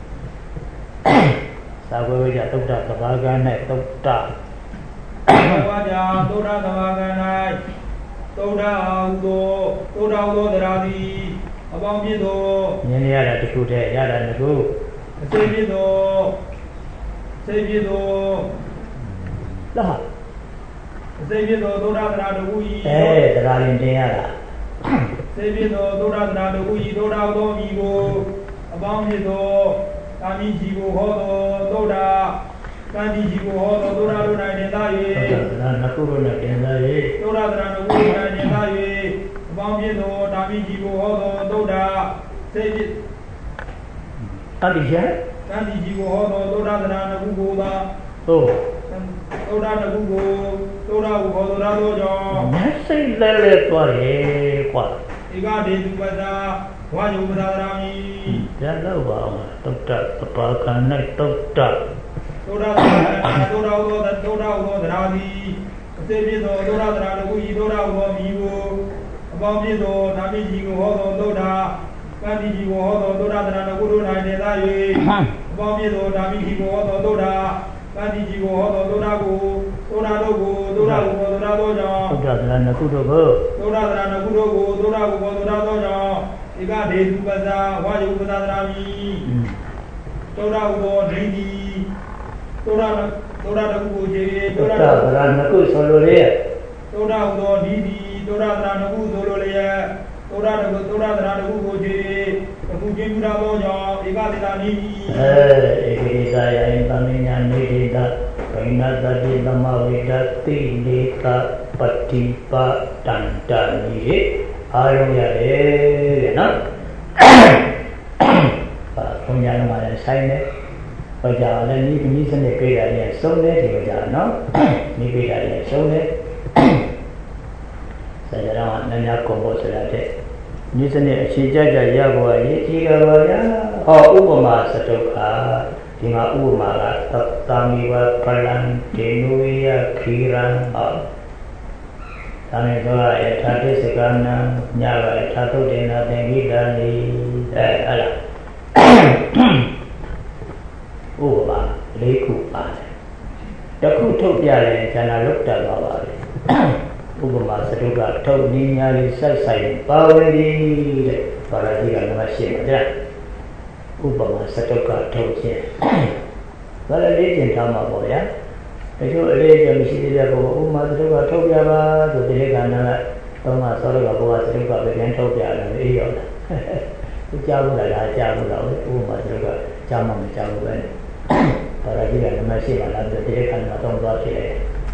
Sahaja wajah tu dah terbagai naik tu dah. Wajah tu dah terbagai naik, tu dah auto, tu dah auto teradi, abang itu. Ini ada tu deh, ada tu. Saya itu, saya itu. Lah. Sebido Dora Dora Ui. Eh, Dora India. Sebido Dora Dora Ui, Dora Domigo, Abamido, Kami Jigo Hodo, Dora, Kami Jigo Hodo, Dora Dora Nendaye, Nakuru Nendaye, Dora Dora Ui Nendaye, Abamido, Kami Jigo Hodo, Dora, Sebi. Kami siapa? Kami Jigo Hodo, Dora Dora Nagugoda. Oh. Dora Nagugo, Dora Ugo, Dora Dojo. Nasi lele tuare kuat. Ega de Dubaza, Waju Badarami. Jangan bawa dokter terpakai naik dokter. Dora Dora Dora Dora Dora Ugo Daradi. Sebido Dora Dora Ui Dora Ugo Migo. Abamido Nami Jigo Hodo Dora. Kami Jigo Hodo Dora Dora Guru Nai Dai. Abamido Nami Jigo Hodo Dora. Kami Jigo Hodo Dora Go. Dora Dogo Dora Ugo Dora Doja. Dora Dora Naku Dogo. Dora Dora Naku Dogo Dora Ugo Dora Doja. Ega de Dubaza Waju Badarami. Dora Ugo Didi. Dora Dora Naku Jere. Dora Dora Naku Solo le. Dora Ugo Didi. Dora Dora Naku Solo le. Dora Dora Dora Dora Naku Jere. Naku Jere Doja. Ega de Dani. Eh, ega ya intaminya ni dah. Kaina tadi nama widati deka patipa tanda ni. Ayo ya eh, na. Punya nama yang saya ni. Baca ni ni sendiri beda ni, sendiri dia baca, no. Ni beda ni, sendiri. Saya orang nanya kompo sahaja. Ni sendiri sejak jaya buat ni, jika buat ya, oh upama satu kah, ဒီမှာဥပမာကသတ္တမိဝဖလံဒေနုယခိရံဟောဒါနဲ့တော့ယထာတိစကနံညကယထာသုတ်တေနသင်္ကိတနိအဲအဲ့လားဥပမာလေးခုပါတယ်တခုထုတ်ပြတယ်ဇာနာလုတ်တက်သွားပါပဲဥပမာစတုကထုတ်နည်းညာလေးစိုက်ဆိုင်ပါဝင်သည်တဲ့ဘာသာကြီးကနံပါတ်၈ပါတဲ့ဥပမာစတုကထုတ်ခြင်းဘာလဲလေးကျင်ထားမှာပေါ့ဗျာတချို့အလေးကျမရှိသေးတဲ့ဘုရားဥပမာစတုကထုတ်ပြပါဆိုဒီကနံပါတ်သုံးမှာစောရကဘုရားစတုကပဲပြန်ထုတ်ပြတယ်အေးရောလားသူကြားဘူးလားကြားဘူးလားဥပမာစတုကကြားမှမကြားဘူးပဲဘာသာကြီးကနံပါတ်၈ပါလားဒီကနံပါတ်သုံးသွားဖြစ်တယ်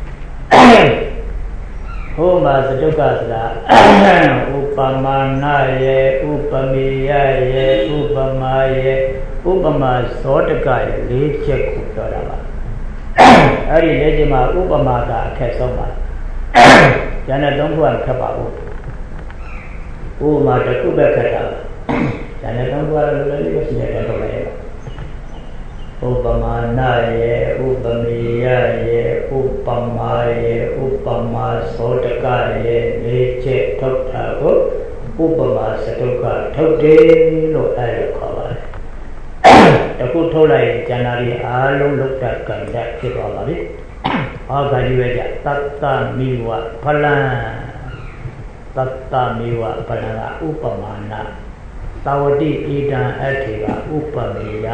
ဟိုမှာစတုကဆိုတာဥပမာနာယေဥပမေယယေဥပမာယေဥပမာဇောတကယေလေးချက်ကိုပြောတာပါအဲ့ဒီလေးချက်မှာဥပမာကအခက်ဆုံးပါကျန်တဲ့သုံးခုကခက်ပါဘူးဥပမာတစ်ခုပဲခက်တာကျန်တဲ့သုံးခုကလည်းလည်းလေးပဲရှိတယ်တော့လည်းဥပမာနာယေဥပမေယယေဥပမာယေဥပမာသောတကယေလေးချက်ထုတ်တာကိုဥပမာစတုကထုတ်တယ်လို့အဲ့ဒါခေါ်ပါတယ်တခုထုတ်လိုက်ရင်ကျန်တာတွေအားလုံးလုတ်တကံတက်ဖြစ်သွားပါပြီဟောခါကြီးပဲကြတတ္တမိဝဖလံတတ္တမိဝဖလံကဥပမာနာသဝတိဣဒံအထေကဥပမေယ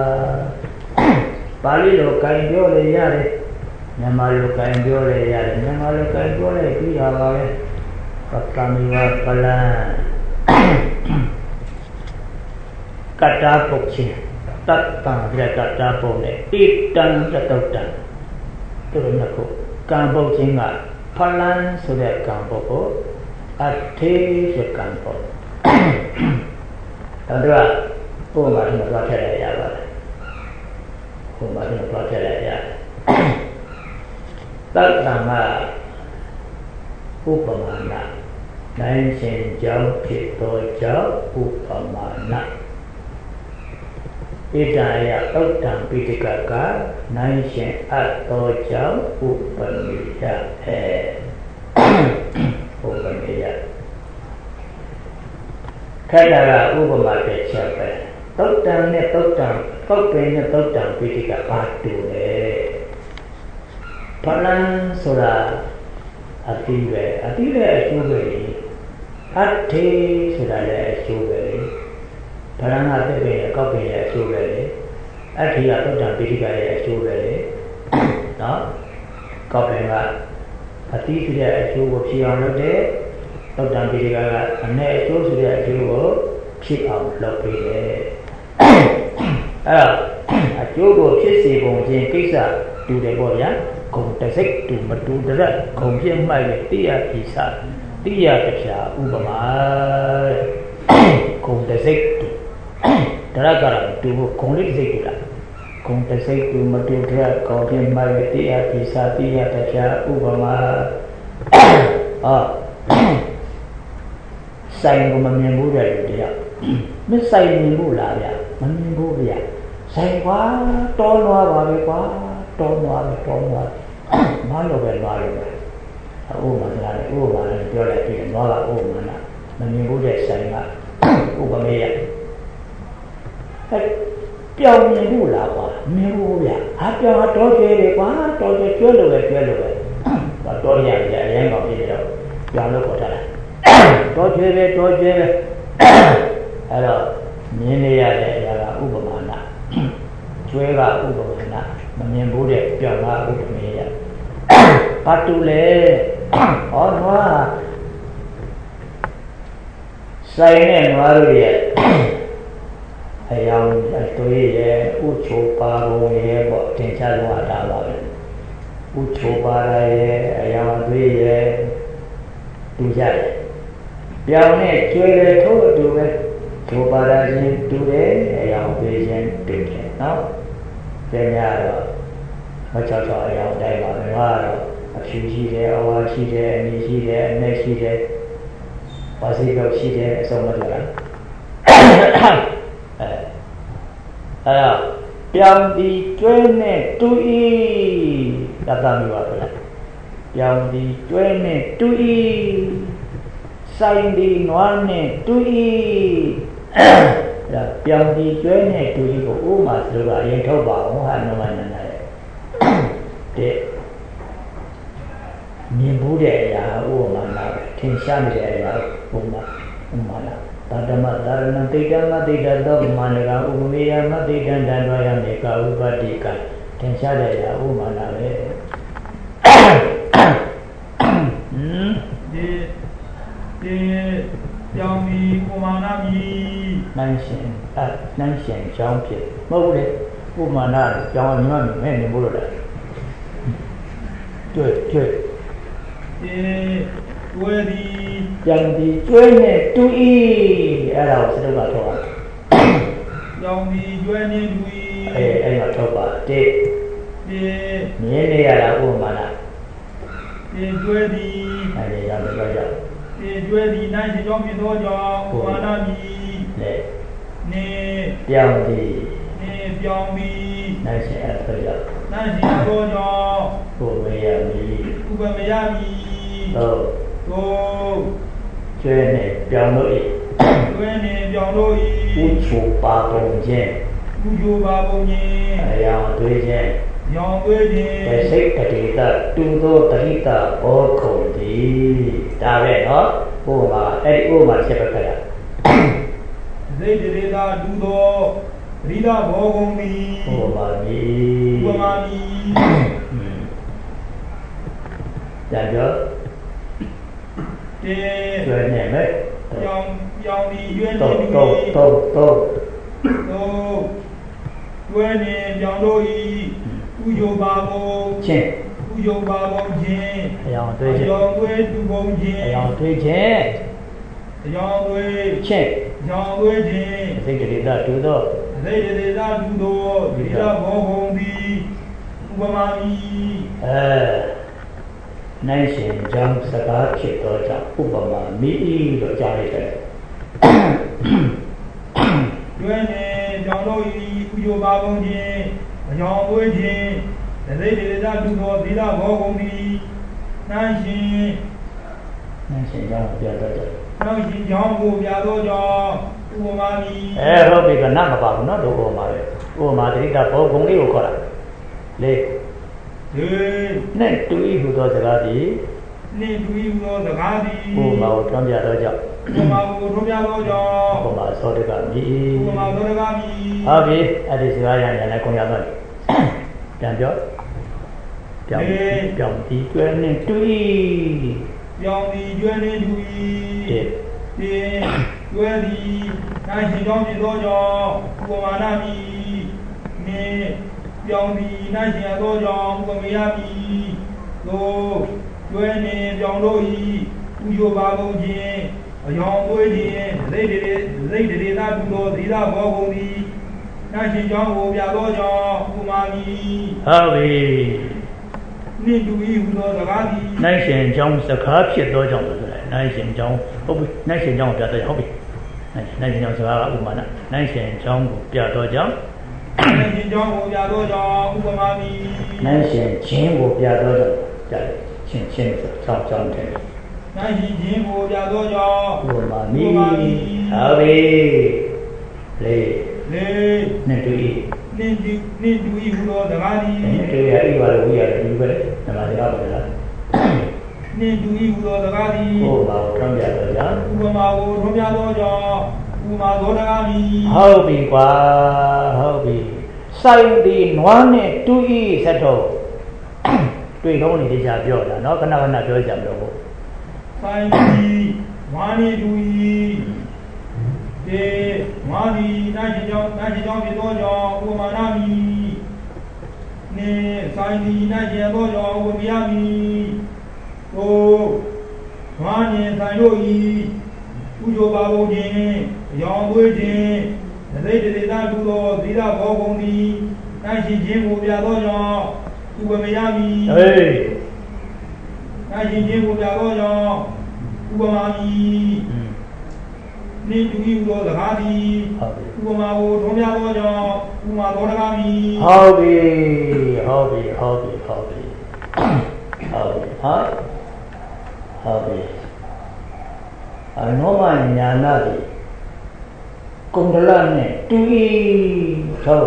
ပါဠိလိုကံပြောလေရတယ်မြန်မာလိုကံပြောလေရတယ်မြန်မာလိုကံပြောလေပြီးတာပါပဲသတ္တမိဝဖလံကတ္တပုတ်ချင်းတတ္တံပြကတ္တပုတ်နဲ့ဣတံတတုတ်တံသူတို့နှစ်ခုကံပုတ်ချင်းကဖလံဆိုတဲ့ကံပုတ်ကိုအထေရကံပုတ်ဒါတော့ပုံမှန်တော့သွားထည့်ရရပါတယ်ပုံမှန်တော့သွားထည့်ရရတတ္တမဥပမာနာနိုင်ရှင်ကြောင့်ဖြစ်သောကြောင့်ဥပမာနာဣဒာယဥတ္တံပိဋကကနိုင်ရှင်အပ်သောကြောင့်ဥပမေယအဲဥပမေယခက်တာကဥပမာတစ်ချက်ပဲသုတ်တံနဲ့သုတ်တံပုတ်ပင်နဲ့သုတ်တံပိဋကဘာတူလဲဖလံဆိုတာအတိပဲအတိလည်းအကျိုးပဲအထေဆိုတာလည်းအကျိုးပဲဖလံကသစ်ပင်နဲ့ကောက်ပင်ရဲ့အကျိုးပဲအထေကသုတ်တံပိဋကရဲ့အကျိုးပဲနော်ကောက်ပင်ကအတိဆိုတဲ့အကျိုးကိုဖြစ်အောင်လုပ်တဲ့သုတ်တံပိဋကကအ내အကျိုးဆိုတဲ့အကျိုးကိုဖြစ်အောင်လုပ်ပေးတယ်အဲ့အကျိုးကိုဖြစ်စေပုံချင်းကိစ္စတူတယ်ပေါ့ဗျာဂုံတစိတ်တူမတူတရက်ဂုံပြည့်မှိုက်တဲ့တိယပိစတိယတဖြာဥပမာဂုံတစိတ်တူတရက်ကတော့တူဖို့ဂုံလေးတစ်စိတ်တူလားဂုံတစိတ်တူမတူတရက်ဂုံပြည့်မှိုက်တဲ့တိယပိစတိယတဖြာဥပမာအာဆိုင်ကိုမမြင်ဘူးတဲ့လူတယောက်မဆိုင်မြင်ဘူးလားဗျမမြင်ဘူးဗျဆိုင်ကွာတောလွားပါပဲကွာတောလွားပဲတောလွားမလို့ပဲလွားလို့ပဲအိုးမလားလေအိုးပါလေပြောလိုက်ပြီးတော့လွားကအိုးမလားမမြင်ဘူးတဲ့ဆိုင်ကဥပမေယဟဲ့ပြောင်းမြင်ဘူးလားကွာမြင်ဘူးဗျဟာပြောင်းတော့ကျွဲတယ်ကွာတော့ကျွဲကျွဲလို့ပဲကျွဲလို့ပဲတော့ရတယ်အရင်ကပြည့်တော့ပြောင်းလို့ခေါ်တာတော့ကျွဲပဲတော့ကျွဲပဲအဲ့တော့မြင်နေရတဲ့အရာကဥပမာနာကျွဲကဥပမာနာမမြင်ဘူးတဲ့ပြောင်းတာဥပမေယဘာတူလဲဟောနွားဆိုင်နဲ့နွားတို့ရဲ့အယောင်အသွေးရဲ့ဥချိုပါပုံရဲ့ပေါ့သင်္ချာလုံးအတားပါပဲဥချိုပါရဲ့အယောင်အသွေးရဲ့တူကြတယ်ပြောင်းနဲ့ကျွဲတယ်ထို့အတူပဲချိုပါရခြင်းတူတယ်အယောင်အသွေးခြင်းတူတယ်နော်ကျန်ရတော့မချောချောအယောင်တိုင်းပါပဲဟာတော့အဖြူရှိတယ်အဝါရှိတယ်အနီရှိတယ်အနဲ့ရှိတယ်ပါစီတော့ရှိတယ်အစုံမတူလားအဲအဲ့တော့ပြောင်းဒီကျွဲနဲ့တူဤတတ်တာမျိုးပါပဲပြောင်းဒီကျွဲနဲ့တူဤဆိုင်ဒီနွားနဲ့တူဤဒါပြောင်းဒီကျွဲနဲ့တူဤကိုဥမာဆိုတာအရင်ထုတ်ပါအောင်ဟာနမနန္ဒရဲ့တဲ့မြင်ဘူးတဲ့အရာဥပမာလားထင်ရှားနေတဲ့အရာဥပမာဥပမာလားသာဓမသာရဏတိတ္တမတိတ္တသောမာနကဥပမေယမတိတ္တတံတွာယမေကဥပတိကထင်ရှားတဲ့အရာဥပမာလားပဲဟမ်ဒီဒီပြောင်းပြီးဥမာနာပြီးနိုင်ရှင်အဲနိုင်ရှင်ကြောင်းဖြစ်မဟုတ်ဘူးလေဥပမာနာကြောင်းမှမဲ့နေမို့လို့လားတွေ့တွေ့ဒီဝေဒီပြန်ဒီကျွဲနဲ့တူဤအဲ့ဒါကိုစတုပ်ကတော့ကြောင်းဒီကျွဲနဲ့တူဤအဲအဲ့ဒါတော့ပါတဲ့ဒီမြင်နေရတာဥပမာနာဒီကျွဲဒီအဲ့ဒါရောက်တော့ကြောက်ဒီကျွဲဒီနိုင်စီကြောင်းဖြစ်သောကြောင့်ဥပါဒမီလေနေပြောင်းဒီနေပြောင်းပြီးနိုင်စီအဲ့ဒါကြောက်နိုင်စီသောကြောင့်ကိုဝေယမီဥပမယမီဟုတ်ဟုတ်ကျွဲနဲ့ပြောင်းလို့ဤကျွဲနဲ့ပြောင်းလို့ဤဥချိုပါပုံခြင်းဥချိုပါပုံခြင်းအယောင်တွေးခြင်းရောင်တွေးခြင်းတစိတ်တတိတတူသောတတိတဘောခုံတိဒါပဲနော်ဟိုမှာအဲ့ဒီဥမာချက်ပဲခရစိတ်တတိတတူသောတတိတဘောခုံတိဟိုမှာဒီဥပမာမီဒါကြောဒီကျွဲနဲ့မဲ့ပြောင်းပြောင်းဒီရွေးနေတူတော့တော့တော့တော့ကျွဲနေပြောင်းလို့ဤဥယောပါပုံချင်းဥယောပါပုံချင်းအယောင်တွေးချင်းအယောင်တွေးတူပုံချင်းအယောင်တွေးချင်းအယောင်တွေးချင်းအယောင်တွေးချင်းစိတ်တရေသာတူသောစိတ်တရေသာတူသောဒီရဘောဟုံသည်ဥပမာမီအဲနိုင်ရှင်ကြောင့်စကားဖြစ်သောကြောင့်ဥပမာမိဤလို့ကြားလိုက်တယ်ကျွဲနေကြောင့်တို့ဤဥယောပါပုံချင်းအယောင်တွေးချင်းစိတ်တရေသာတူသောဒီရဘောဟုံသည်နိုင်ရှင်နိုင်ရှင်ကြောင့်ပြတ်တော့တယ်နိုင်ရှင်ကြောင့်ကိုပြသောကြောင့်ဥပမာမီအဲဟုတ်ပြီကနတ်မပါဘူးနော်တို့ဥပမာပဲဥပမာတိတဘောဂုံလေးကိုခေါ်တာလေဒီနဲ့တူဤဟူသောစကားသည်နှင့်တူဤဟူသောစကားသည်ဥပမာကိုထွန်းပြသောကြောင့်ဥပမာကိုထွန်းပြသောကြောင့်ဥပမာသောတကမိဥပမာသောတကမိဟုတ်ပြီအဲ့ဒီစကားရရင်လည်းကိုရတော့ပြန်ပြောပြောင်းပြောင်းဒီကျွဲနဲ့တူဤပြောင်းဒီကျွဲနဲ့တူဤတဲ့ဒီကျွဲသည်နိုင်ရှင်ကြောင့်ဖြစ်သောကြောင့်ဥပမာနာမိနေပြောင်းဒီနိုင်ရှင်သောကြောင့်ဥပမေယမိတို့ကျွဲနေပြောင်းလို့ဤဥယောပါပုံချင်းအယောင်တွေးခြင်းစိတ်တရေစိတ်တရေသာတူသောသီလဘောဂုံသည်နိုင်ရှင်ကြောင့်ကိုပြသောကြောင့်ဥပမာမီဟုတ်ပြီနှင့်တူဤဟူသောစကားသည်နိုင်ရှင်ကြောင့်စကားဖြစ်သောကြောင့်ဆိုတယ်နိုင်ရှင်ကြောင့်ဟုတ်ပြီနိုင်ရှင်ကြောင့်ပြသောကြောင့်ဟုတ်ပြီနိုင်ရှင်ကြောင့်စကားကဥပမာနာနိုင်ရှင်ကြောင့်ကိုပြသောကြောင့်နိုင်ရှင်ကြောင့်ကိုပြသောကြောင့်ဥပမာမီနိုင်ရှင်ခြင်းကိုပြသောကြောင့်ကြားတယ်ချင်းချင်းဆိုကြောင့်ကြောင့်တယ်နိုင်ရှင်ခြင်းကိုပြသောကြောင့်ဥပမာမီဟုတ်ပြီလေလေနဲ့တူဤနှင့်တူနှင့်တူဤဟူသောစကားသည်တွေ့ရဤပါလို့ဝိရတယ်ဒီပဲနမစကားပါလားနှင့်တူဤဟူသောစကားသည်ဥပမာကိုထွန်းပြသောကြောင့်ဥပမာကိုထွန်းပြသောကြောင့်ဥပမာသောတကားမီဟုတ်ပြီကွာဟုတ်ပြီဆိုင်ဒီနွားနဲ့တူဤစက်တော့တွေ့ကောင်းနေကြပြောတာเนาะခဏခဏပြောကြမလို့ဟုတ်ဆိုင်ဒီနွားနဲ့တူဤဒီနွားဒီနိုင်ရှင်ကြောင့်နိုင်ရှင်ကြောင့်ဖြစ်သောကြောင့်ဥပမာနာမီနေဆိုင်ဒီနိုင်ရှင်သောကြောင့်ဥပမေယမီတို့နွားနဲ့ဆိုင်တို့ဤဥယောပါပုံချင်းအယောင်သွေးခြင်းစိတ်တရေသာတူသောသီလဘောဂုံသည်နိုင်ရှင်ခြင်းကိုပြသောကြောင့်ဥပမေယမီဟေးနိုင်ရှင်ခြင်းကိုပြသောကြောင့်ဥပမာမီနေတူဤသောစကားသည်ဥပမာကိုထုံးပြသောကြောင့်ဥပမာသောတကားမည်ဟုတ်ပြီဟုတ်ပြီဟုတ်ပြီဟုတ်ပြီဟုတ်ပြီဟာဟုတ်ပြီအနောမညာနာတိကုံဒလနဲ့တူဤဟုတ်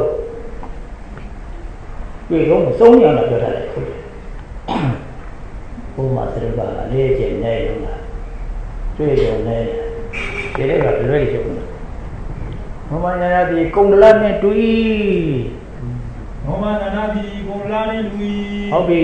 ပြေလုံးမဆုံးရတာပြောတာလေဟုတ်တယ်ဘုမသရပါလေးကျင်နေလို့လားတွေ့ကြနေဒီလေးကလွယ်ကြုံလားနောမညာနာတိကုံဒလနဲ့တူဤနောမညာနာတိကုံဒလနဲ့တူဤဟုတ်ပြီ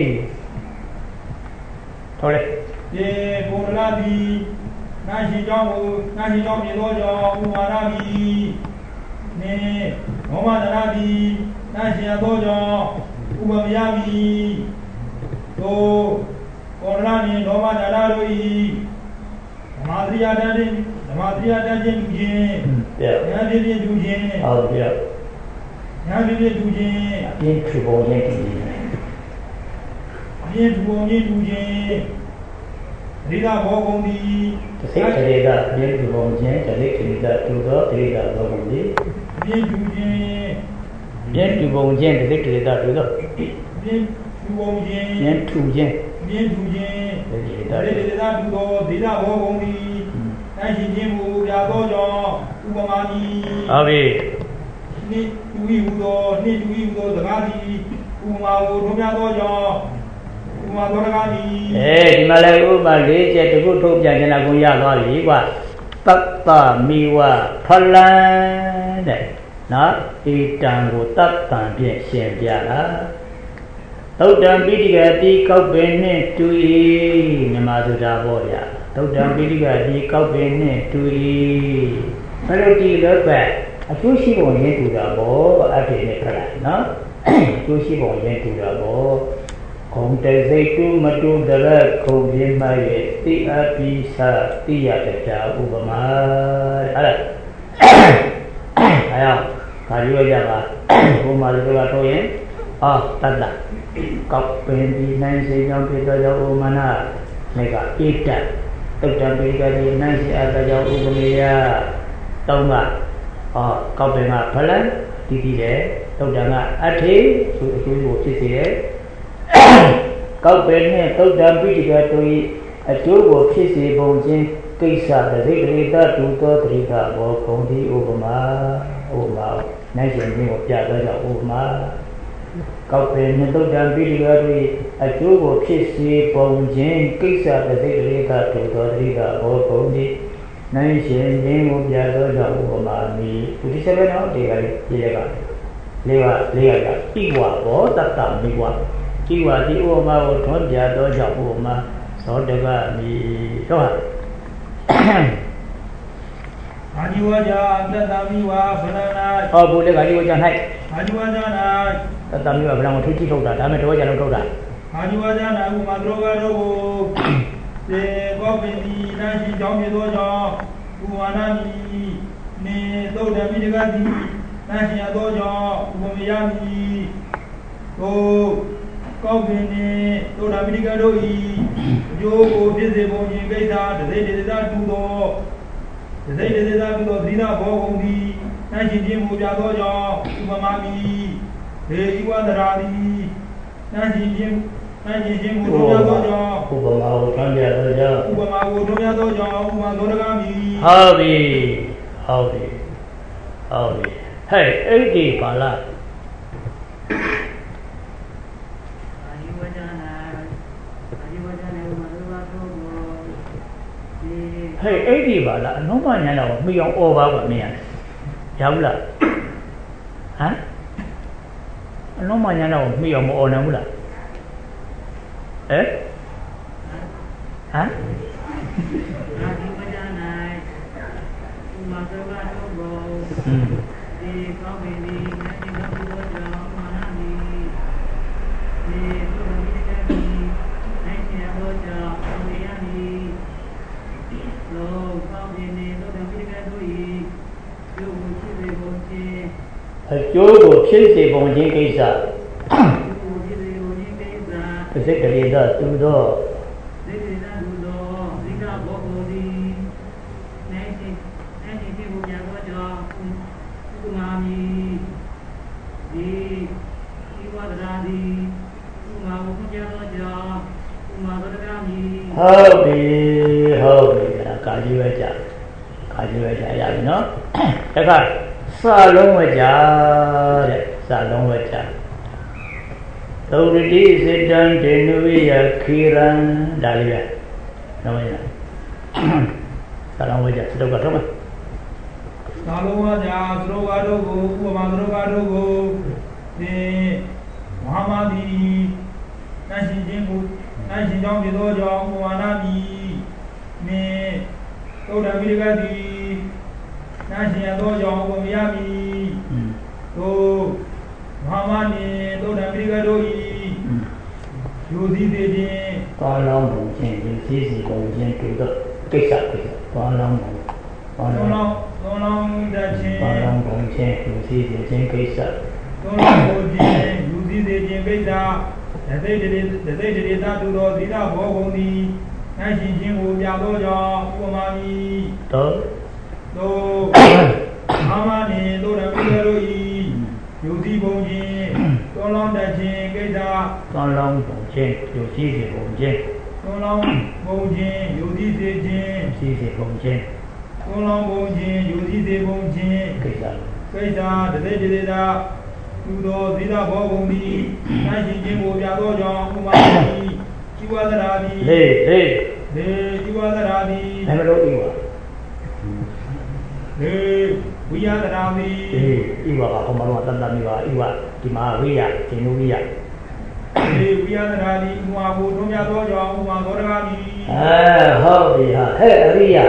ထော်လေဒီကုံဒလတိနာရှိကြောင်းကိုနာရှိကြောင်းမြင်သောကြောင့်ဥမာရမည်နေနောမညာနာတိနာရှိရသောကြောင့်ဥပမယမည်တို့ကောရဏီနောမညာနာတို့ဤဓမ္မသရိယာတန်ခြင်းဓမ္မသရိယာတန်ခြင်းလူချင်းဉာဏ်ပြည့်ပြည့်လူချင်းဟုတ်ပြီဉာဏ်ပြည့်ပြည့်လူချင်းအပြင်းထူပုံနဲ့တူချင်းအပြင်းထူပုံချင်းလူချင်းရိဒဘောဂုံဒီတသိတရေကအပြင်းထူပုံချင်းတသိတရေကတူသောတရေကဘောဂုံဒီအပြင်းထူချင်းပြင်းထူပုံချင်းတသိတရေကတူသောပြင်းထူပုံချင်းပြင်းထူချင်းပြင်းထူချင်းတရေကတူသောတူသောဒိဋ္ဌဘောဂုံဒီနိုင်ရှင်ခြင်းမူပြသောကြောင့်ဥပမာကြီးဟုတ်ပြီနိတူဤဟူသောနိတူဤဟူသောစကားသည်ဥပမာကိုထုံးပြသောကြောင့်ဥပမာသောစကားသည်အဲဒီမှာလည်းဥပမာလေးချက်တခုထုတ်ပြန်ကြတာကိုရသွားပြီကွာတတ္တမိဝဖလံတဲ့နော်ဣတံကိုတတ္တံဖြင့်ရှင်းပြတာသုတ်တံပိဋိကတိကောက်ပင်နှင့်တူ၏မြန်မာဆိုတာပေါ့ဗျာသုတ်တံပိဋိကတိကောက်ပင်နှင့်တူ၏ဘယ်လိုဒီလောကအကျိုးရှိပုံရင်းတူတာပေါ့အထေနဲ့ခလိုက်နော်အကျိုးရှိပုံရင်းတူတာပေါ့ခုံတစိတ်တူမတူတရခုံပြင်းမရဲ့တိအပိသတိယတ္တဥပမာအဲ့ဒါအဲ့ဒါခါရွေးကြပါဘုမာလူကတော့ရင်အာတတ္တကောက်ပင်ဒီနိုင်စေကြောင့်ဖြစ်သောကြောင့်ဥမနာနေကဣတ္တတုတ်တံပိကတိနိုင်စေအပ်သောကြောင့်ဥပမေယသုံးကဟောကောက်ပင်ကဖလံတည်တည်တယ်တုတ်တံကအထေဆိုအကျိုးကိုဖြစ်စေတယ်ကောက်ပင်နဲ့တုတ်တံပိဋကတို့၏အကျိုးကိုဖြစ်စေပုံချင်းကိစ္စတသိတရေတတူသောတရိကဘောဂုံတိဥပမာဥပမာနိုင်ရှင်ခြင်းကိုပြသောကြောင့်ဥပမာကောက်ပင်နဲ့တုတ်တံပိဋကတို့၏အကျိုးကိုဖြစ်စေပုံချင်းကိစ္စတသိတရေတတူသောတရိကဘောဂုံတိနိုင်ရှင်ခြင်းကိုပြသောကြောင့်ဥပမာမီဒီစပဲနော်ဒီကလေးပြရပါလေးပါလေးရကဣဝဘောတတ္တမိဝဣဝတိဥပမာကိုထွန်းပြသောကြောင့်ဥပမာသောတကမိတော့ဟာအာဇီဝဇာတတ္တမိဝဗလနာဟောဘုလေအာဇီဝဇာ၌အာဇီဝဇာ၌တတ္တမိဝဗလနာကိုထိချိထုတ်တာဒါမဲ့တော့ကြလုံးထုတ်တာအာဇီဝဇာ၌ဥပမာတို့ကတော့ဒီကောပင်ဒီနာရှိကြောင်းပြသောကြောင့်ဥဝါနာမီနေသုတ်တပိဋကတိနာရှိရသောကြောင့်ဥပမေယမီတို့ကောပင်နေသုတ်တပိဋကတို့ဤအကျိုးကိုဖြစ်စေပုံချင်းကိစ္စတသိတသိသာတူသောတသိတသိသာတူသောသီလဘောဂုံသည်နာရှိခြင်းမူပြသောကြောင့်ဥပမာမီဒေဤဝန္တရာသည်နာရှိခြင်းနိုင်ခြင်းကိုတို့ရသောကြောင့်ဥပမာကိုထွန်းပြသောကြောင့်ဥပမာကိုတို့ရသောကြောင့်ဥပမာသောတကားမီဟုတ်ပြီဟုတ်ပြီဟုတ်ပြီဟဲ့အဲ့ဒီပါလားအာယဝဇာနာအာယဝဇာနာဥပမာတို့ပါတော့ဟဲ့အဲ့ဒီပါလားအလုံးမညာတော့မှီအောင်អော်ပါကွာမင်းရရောက်လားဟမ်အလုံးမညာတော့မှီအောင်မអော်နိုင်ဘူးလားဟမ်ဟမ်အာဒီဝဇာနာဥမာတော့ဘာတော့ဘောဒီကောင်းပြီဒီနိုင်တော့ဘုရားကြောင့်မာနမီဒီဘုရားမြတ်ကီနိုင်ရတော့ကြောင့်အမေယမီလောကောင်းပြီနေတော့ဒီကတို့ဤကျိုးကိုဖြစ်စေပုံချင်းအကျိုးကိုဖြစ်စေပုံချင်းကိစ္စပစိတ်ကလေးတော့သူတော့ဒီဒီနာသူတော့ဒီကဘောဂိုဒီနိုင်စီနိုင်စီဥမာမီဒီဒီဝဒရာဒီဥမာဘုရားတော်ကြောင့်ဥမာသရဂမီဟုတ်ပြီဟုတ်ပြီကာကြီးပဲကြာကာကြီးပဲကြာရပြီနော်တခါစာလုံးဝကြာတဲ့စာလုံးဝကြာသုရတိစေတံဒေနုဝိယခိရံဒါလေးပဲနော်မင်းလားစာလုံးဝကြာစတုတ်ကတော့သာလုံးဝကြာသရောဂါတို့ကိုဥပမာသရောဂါတို့ကိုဒီမဟာမာတိတန်ရှင်ခြင်းကိုတန်ရှင်ကြောင့်ဖြစ်သောကြောင့်ဥပမာနာတိနေသုဒ္ဓမိရကတိတန်ရှင်သောကြောင့်ဥပမယမိတို့မဟာမာနိသုဒ္ဓမိရကတို့ဤယူသည်သေးခြင်းကောင်းလောင်းပုံချင်းဒီစီစီပုံချင်းတူတော့ကိစ္စကိစ္စကောင်းလောင်းပုံကောင်းလောင်းကောင်းလောင်းတတ်ခြင်းကောင်းလောင်းပုံချင်းယူစီစီချင်းကိစ္စကောင်းလောင်းပုံချင်းယူစီစီချင်းကိစ္စတသိတရေတသိတရေသာတူသောသီလဘောဂုံသည်နိုင်ရှင်ခြင်းကိုပြသောကြောင့်ဥပမာမီတော့တို့အာမနိတို့ရပိရတို့ဤယူစီပုံချင်းကောင်းလောင်းတတ်ခြင်းကိစ္စကောင်းလောင်းပုံချင်းယူစီစီပုံချင်းကောင်းလောင်းပုံချင်းယူစီစီချင်းစီစီပုံချင်းကောင်းလောင်းပုံချင်းယူစီစီပုံချင်းကိစ္စကိစ္စတသိတရေသာသူသောသီလဘောဂုံသည်နိုင်ရှင်ခြင်းကိုပြသောကြောင့်ဥပမာတိជីဝသရာတိလေလေလေជីဝသရာတိအဲ့မလို့ဤပါလေဝိယသရာတိအေးဤပါကဟောမလို့တန်တန်ဤပါဤပါဒီမှာဝိယဒီနုဝိယလေဝိယသရာတိဥမာကိုထုံးပြသောကြောင့်ဥမာသောတကာတိအဲဟုတ်ပြီဟာဟဲ့အရိယ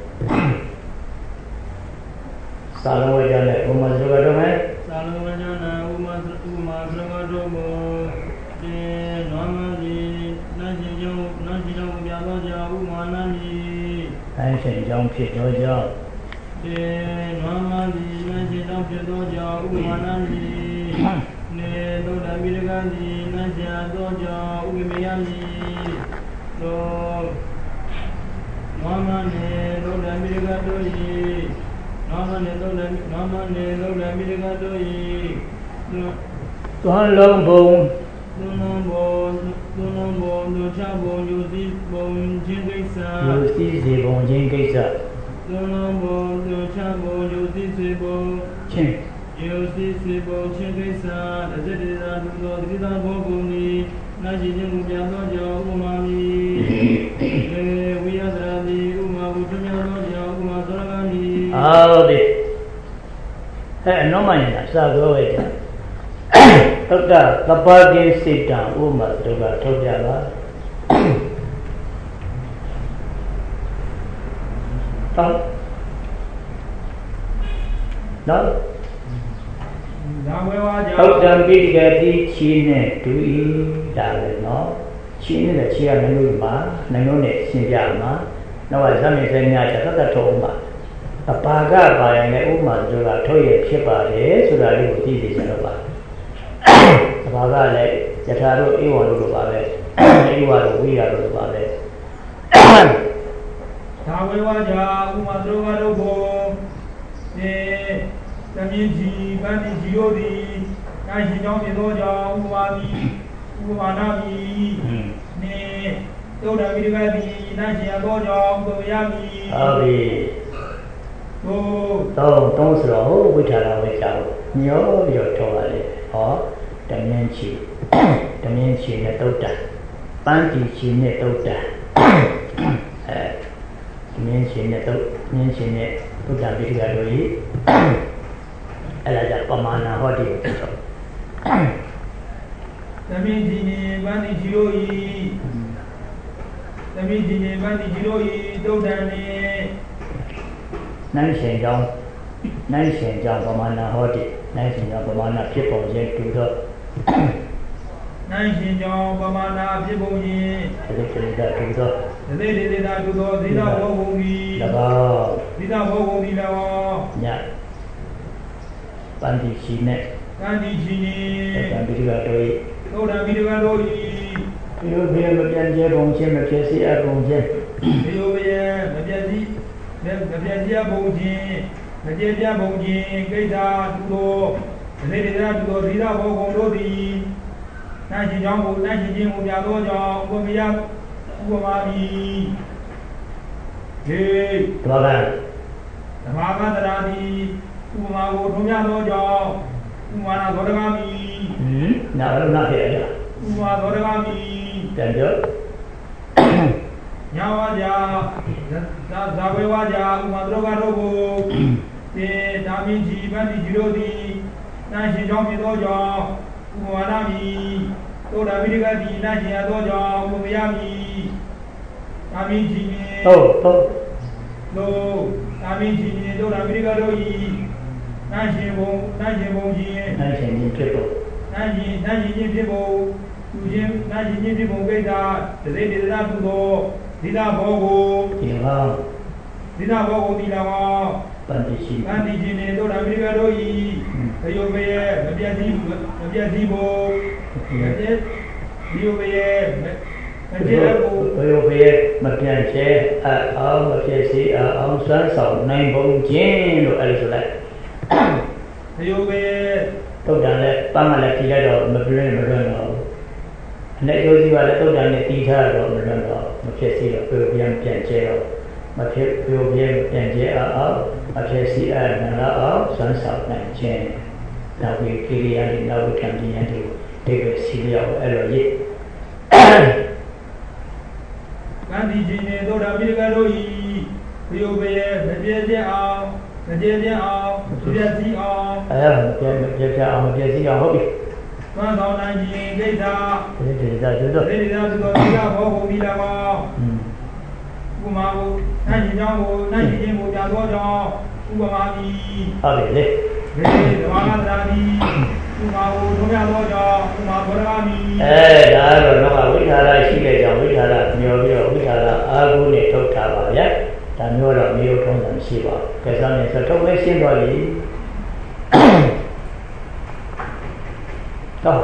စာလုံးဝကြတဲ့ဥမာဆိုတော့မယ်သာလဝဇနာဥမာဥမာသရဂတော်ကိုတေနောမတိနာရှိကြောင့်နာရှိကြောင့်ပြသောကြောင့်ဥမာနာမိနိုင်ရှင်ကြောင့်ဖြစ်သောကြောင့်တေနောမတိနာရှိကြောင့်ဖြစ်သောကြောင့်ဥမာနာမိနေသောတမိရကတိနာရှိသောကြောင့်ဥပမေယမိသောနောမနေသောတမိရကတို့ဤနောမနေလုံးလည်းနောမနေလုံးလည်းမိရကတို့ဤသွန်လုံးဘုံသွန်လုံးဘုံသွန်လုံးဘုံတို့ချဘုံယူစီဘုံချင်းကိစ္စယူစီစီဘုံချင်းကိစ္စသွန်လုံးဘုံတို့ချဘုံယူစီစီဘုံချင်းယူစီစီဘုံချင်းကိစ္စတဇတိသာသူသောတိသာဘောဂုံဤနာရှိခြင်းကိုပြသောကြောင့်ဥမာမီေဝိယသရာတိဥမာဘုထွမြောက်သောကြောင့်ဥမာသောရဂမိဟုတ်ပြီဟဲ့အနောမညာစာပြောဝဲကြသုတ္တသပ္ပကိစိတံဥမာဒုက္ခထုတ်ပြပါဟုတ်နော်ဒါဝဲဝါကြောင့်သုတ္တံပိဋကတိချီနဲ့ဒူဤဒါပဲနော်ချီနဲ့ချီရမလို့ပါနိုင်လို့နဲ့ရှင်းပြမှာနောက်ကဇာမေစညာချက်သတ္တထုံးမှာအပါကပါရင်လည်းဥမာဆိုတာထုတ်ရဖြစ်ပါတယ်ဆိုတာလေးကိုသိသိချင်တော့ပါအပါကလည်းယထာတို့ဧဝံတို့လိုပါပဲဧဝံတို့ဝိရတို့လိုပါပဲဒါဝေဝါကြဥမာတို့ကတို့ကိုနေသမင်းကြီးဗန္တိကြီးတို့သည်နိုင်ရှင်ကြောင့်ဖြစ်သောကြောင့်ဥပါမိဥပါနာမိနေသုဒ္ဓမိရကတိနိုင်ရှင်သောကြောင့်ဥပယမိဟုတ်ပြီတော့တော့ဆိုတော့ဝိထာရဝိချာကိုညောပြီးတော့ထောက်ပါလေဟောတမင်းချီတမင်းချီနဲ့တုတ်တံပန်းတီချီနဲ့တုတ်တံအဲတမင်းချီနဲ့တုတ်မင်းချီနဲ့တုတ်တံပိဋကတို့ကြီးအဲ့ဒါကြပမာဏဟောတိကိုပြောတော့သမင်းကြီးနဲ့ပန်းတီချီတို့ကြီးသမင်းကြီးနဲ့ပန်းတီချီတို့ကြီးတုတ်တံနဲ့နိုင်ရှင်ကြောင့်နိုင်ရှင်ကြောင့်ပမာဏဟောတိနိုင်ရှင်ကြောင့်ပမာဏဖြစ်ပုံချင်းတူတော့နိုင်ရှင်ကြောင့်ပမာဏဖြစ်ပုံချင်းဒီကိစ္စတူတော့ဒီလေလေတာတူသောသီလဘောဂုံဒီ၎င်းသီလဘောဂုံဒီ၎င်းညပန္တိရှိနဲ့ပန္တိရှိနဲ့ပန္တိကတို့ဤသုဒ္ဓမိတကတို့ဤဒီလိုဘယ်မပြန်ကျဲပုံချင်းမဖြစ်စေအပ်ပုံချင်းဒီလိုပဲမပြည့်စည်မပြည့်စည်ပုံချင်းမကျေပြဘုံချင်းကိစ္စသူတော်ဒီနေ့တရားသူတော်သီလဘောကုံတို့သည်နိုင်ရှင်ကြောင့်ကိုနိုင်ရှင်ချင်းကိုပြသောကြောင့်ဥပမယဥပမာမီဟေဓမ္မကဓမ္မကတရာတိဥပမာကိုထုံးပြသောကြောင့်ဥပမာနာသောတကမီဟင်နာရနာဖြစ်ရဥပမာသောတကမီတန်ကြောညာဝါကြသာဇာဝေဝါကြဥပမာသောကတော့ကိုတေဒါမင်းကြီးဗန္တိကြီးတို့သည်နိုင်ရှင်ကြောင့်ဖြစ်သောကြောင့်ဥပမာနာမီသောတာပိဋကတိနိုင်ရှင်ရသောကြောင့်ဥပမယမီဒါမင်းကြီးဟုတ်ဟုတ်တို့သာမင်းကြီးတို့ဓမ္မိကတို့ဤနိုင်ရှင်ဘုံနိုင်ရှင်ဘုံကြီးနိုင်ရှင်ကြီးဖြစ်ဖို့နိုင်ရှင်နိုင်ရှင်ကြီးဖြစ်ဖို့သူချင်းနိုင်ရှင်ကြီးဖြစ်ဖို့ကိစ္စတသိတေသနာပြုသောသီလဘောကိုဒီဟာသီလဘောကိုဒီလာပန္တိရှိပန္တိရှင်တို့ဓမ္မိကတို့ဤဘယုဘယေမပြတ်စည်းမပြတ်စည်းဖို့မပြတ်ဒီယုဘယေဘယ်လိုပဲမပြန်ချဲအောင်မဖြစ်စီအောင်စွမ်းဆောင်နိုင်ပုံချင်းလို့အဲ့လိုဆိုလိုက်ဘယ်လိုပဲတုတ်တန်လည်းပန်းမလည်းဖြေလိုက်တော့မပြင်းမလွန်းတော့အနေကျိုးစီပါလည်းတုတ်တန်နဲ့တီးထားတော့မလွန်းတော့မဖြစ်စီတော့ပြန်ပြန်ပြန်ချဲတော့မဖြစ်ဘယ်လိုပဲပြန်ချဲအောင်မဖြစ်စီအနလာအောင်စွမ်းဆောင်နိုင်ခြင်းနောက်ပြီးကိရိယာတွေနောက်ခံပြင်းတွေဒီပဲစီရောက်အဲ့လိုရေးကံဒီခြင်းနဲ့သောတာပိဋကတို့ဤဘယုဘယေမပြည့်ပြည့်အောင်မပြည့်ပြည့်အောင်မပြည့်စည်အောင်အဲမပြည့်မပြည့်ပြည့်အောင်မပြည့်စည်အောင်ဟုတ်ပြီသွမ်းဆောင်နိုင်ခြင်းကိစ္စဒီဒီသာကျွတ်ဒီဒီသာသူတော်ဒီကဘောဘုံဒီလာပါဥပမာကိုနိုင်ခြင်းကြောင့်ကိုနိုင်ခြင်းကိုကြာသောကြောင့်ဥပမာမီဟုတ်ပြီလေဒီဓမ္မနာတိဥပမာကိုထုံးရသောကြောင့်ဥပမာဘောရမီအဲဒါတော့တော့ဝိထာရရှိတဲ့ကြောင့်ဝိထာရမျောပြီးတော့ဝိထာရအာဟုနဲ့ထုတ်ထားပါဗျာဒါမျိုးတော့မျိုးထုံးတာမရှိပါဘူးကဲစောင်းနေဆိုထုတ်လဲရှင်းသွားပြီတော့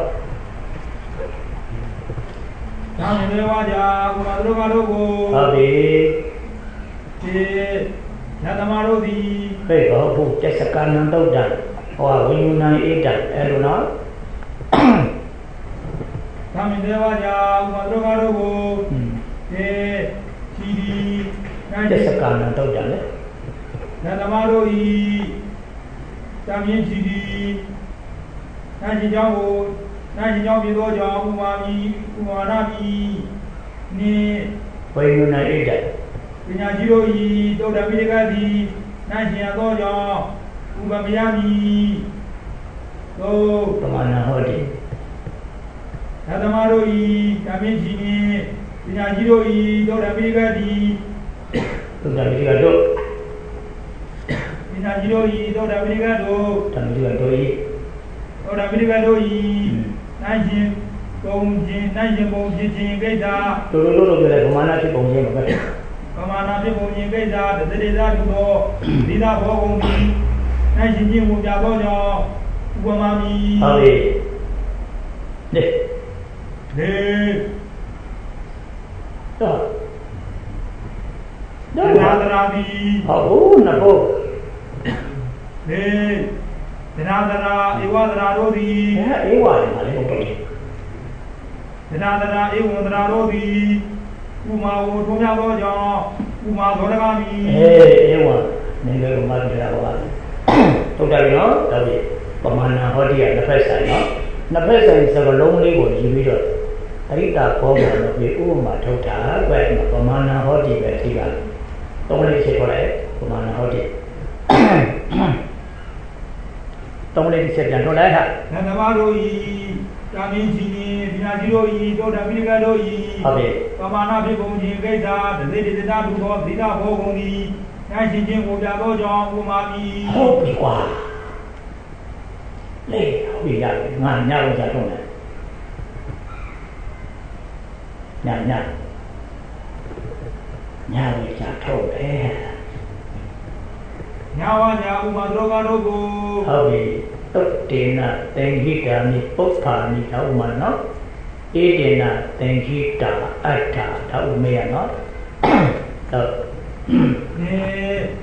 ဒါနဲ့လေဝါကြဥပမာတို့ကတော့ကိုဟုတ်ပြီဒီနတ်သမားတို့သည်ဟဲ့ဘောဘုကျက်ကနံတုတ်တံဟောဝိညာဉ်အေးတံအဲ့လိုနော်သာမင်ဒေဝကြာဥပဒရကတော့ကိုဒီစီဒီကျက်ကနံတုတ်တံလေနတ်သမားတို့ဤသာမင်စီဒီနိုင်ရှင်ကြောင့်ကိုနိုင်ရှင်ကြောင့်ပြေသောကြောင့်ဥမာမီဥမာနာမီနိဝိညာဉ်အေးတံပညာရှိတို့ဤတုတ်တပိဋကတိနိုင်ရှင်သောကြောင့်ဥပမယမီသို့ပမာဏဟောတိသတ္တမတို့ဤကာမင်းကြီးနှင့်ပညာရှိတို့ဤတုတ်တပိဋကတိတုတ်တပိဋကတို့ပညာရှိတို့ဤတုတ်တပိဋကတို့တံပိဋကတို့ဤတုတ်တပိဋကတို့ဤနိုင်ရှင်ပုံခြင်းနိုင်ရှင်ပုံဖြစ်ခြင်းကိစ္စတို့တို့တို့ပြောတယ်ပမာဏဖြစ်ပုံခြင်းပဲပမာဏဖြစ်ပုံခြင်းကိစ္စတသေသာသူတော်သီလဘောဂုံသည်နိုင်ရှင်ခြင်းကိုပြသောကြောင့်ဥပမာမီဟုတ်ပြီနေနေတော့တော့နာတရာတိဟုတ်နဘောနေဒနာတရာဧဝတရာတို့သည်အဲဧဝလည်းမလည်းဟုတ်တယ်ဒနာတရာဧဝတရာတို့သည်ဥမာကိုထုံးရသောကြောင့်ဥမာသောတကမီအေးဧဝနေလေဥမာတရားဟောထုတ်တယ်နော်ဒါပြီပမာဏဟောတိကနှစ်ဖက်ဆိုင်နော်နှစ်ဖက်ဆိုင်စကလုံးလေးကိုယူပြီးတော့အရိတာဘောမှာတော့ဒီဥပမာထုတ်တာကွယ်ပမာဏဟောတိပဲဒီကသုံးလေးချက်ခေါ်လိုက်ပမာဏဟောတိသုံးလေးချက်ပြန်ထုတ်လိုက်ဟာနတ်သမားတို့ဤကာမင်းကြီးနှင့်ပညာရှိတို့ဤတောတပိဋကတို့ဤဟုတ်ပြီပမာဏဖြစ်ပုံခြင်းကိစ္စတသေတေသတုသောသီလဘောဂုံသည်နိုင်ရှင်ခြင်းကိုပြသောကြောင့်ဥပမာမီဟုတ်ပြီကွာလေဟုတ်ပြီရတယ်ငါညလို့ကြာတော့တယ်ညညညလို့ကြာတော့တယ်ညဝါညဥပဒရောကတော့ကိုဟုတ်ပြီတုတ်တေနသင်္ခိတာမိပုပ္ပာမိဒါဥမာနော်ဧတေနသင်္ခိတာအတ္ထာဒါဥမေယနော်တော့နေက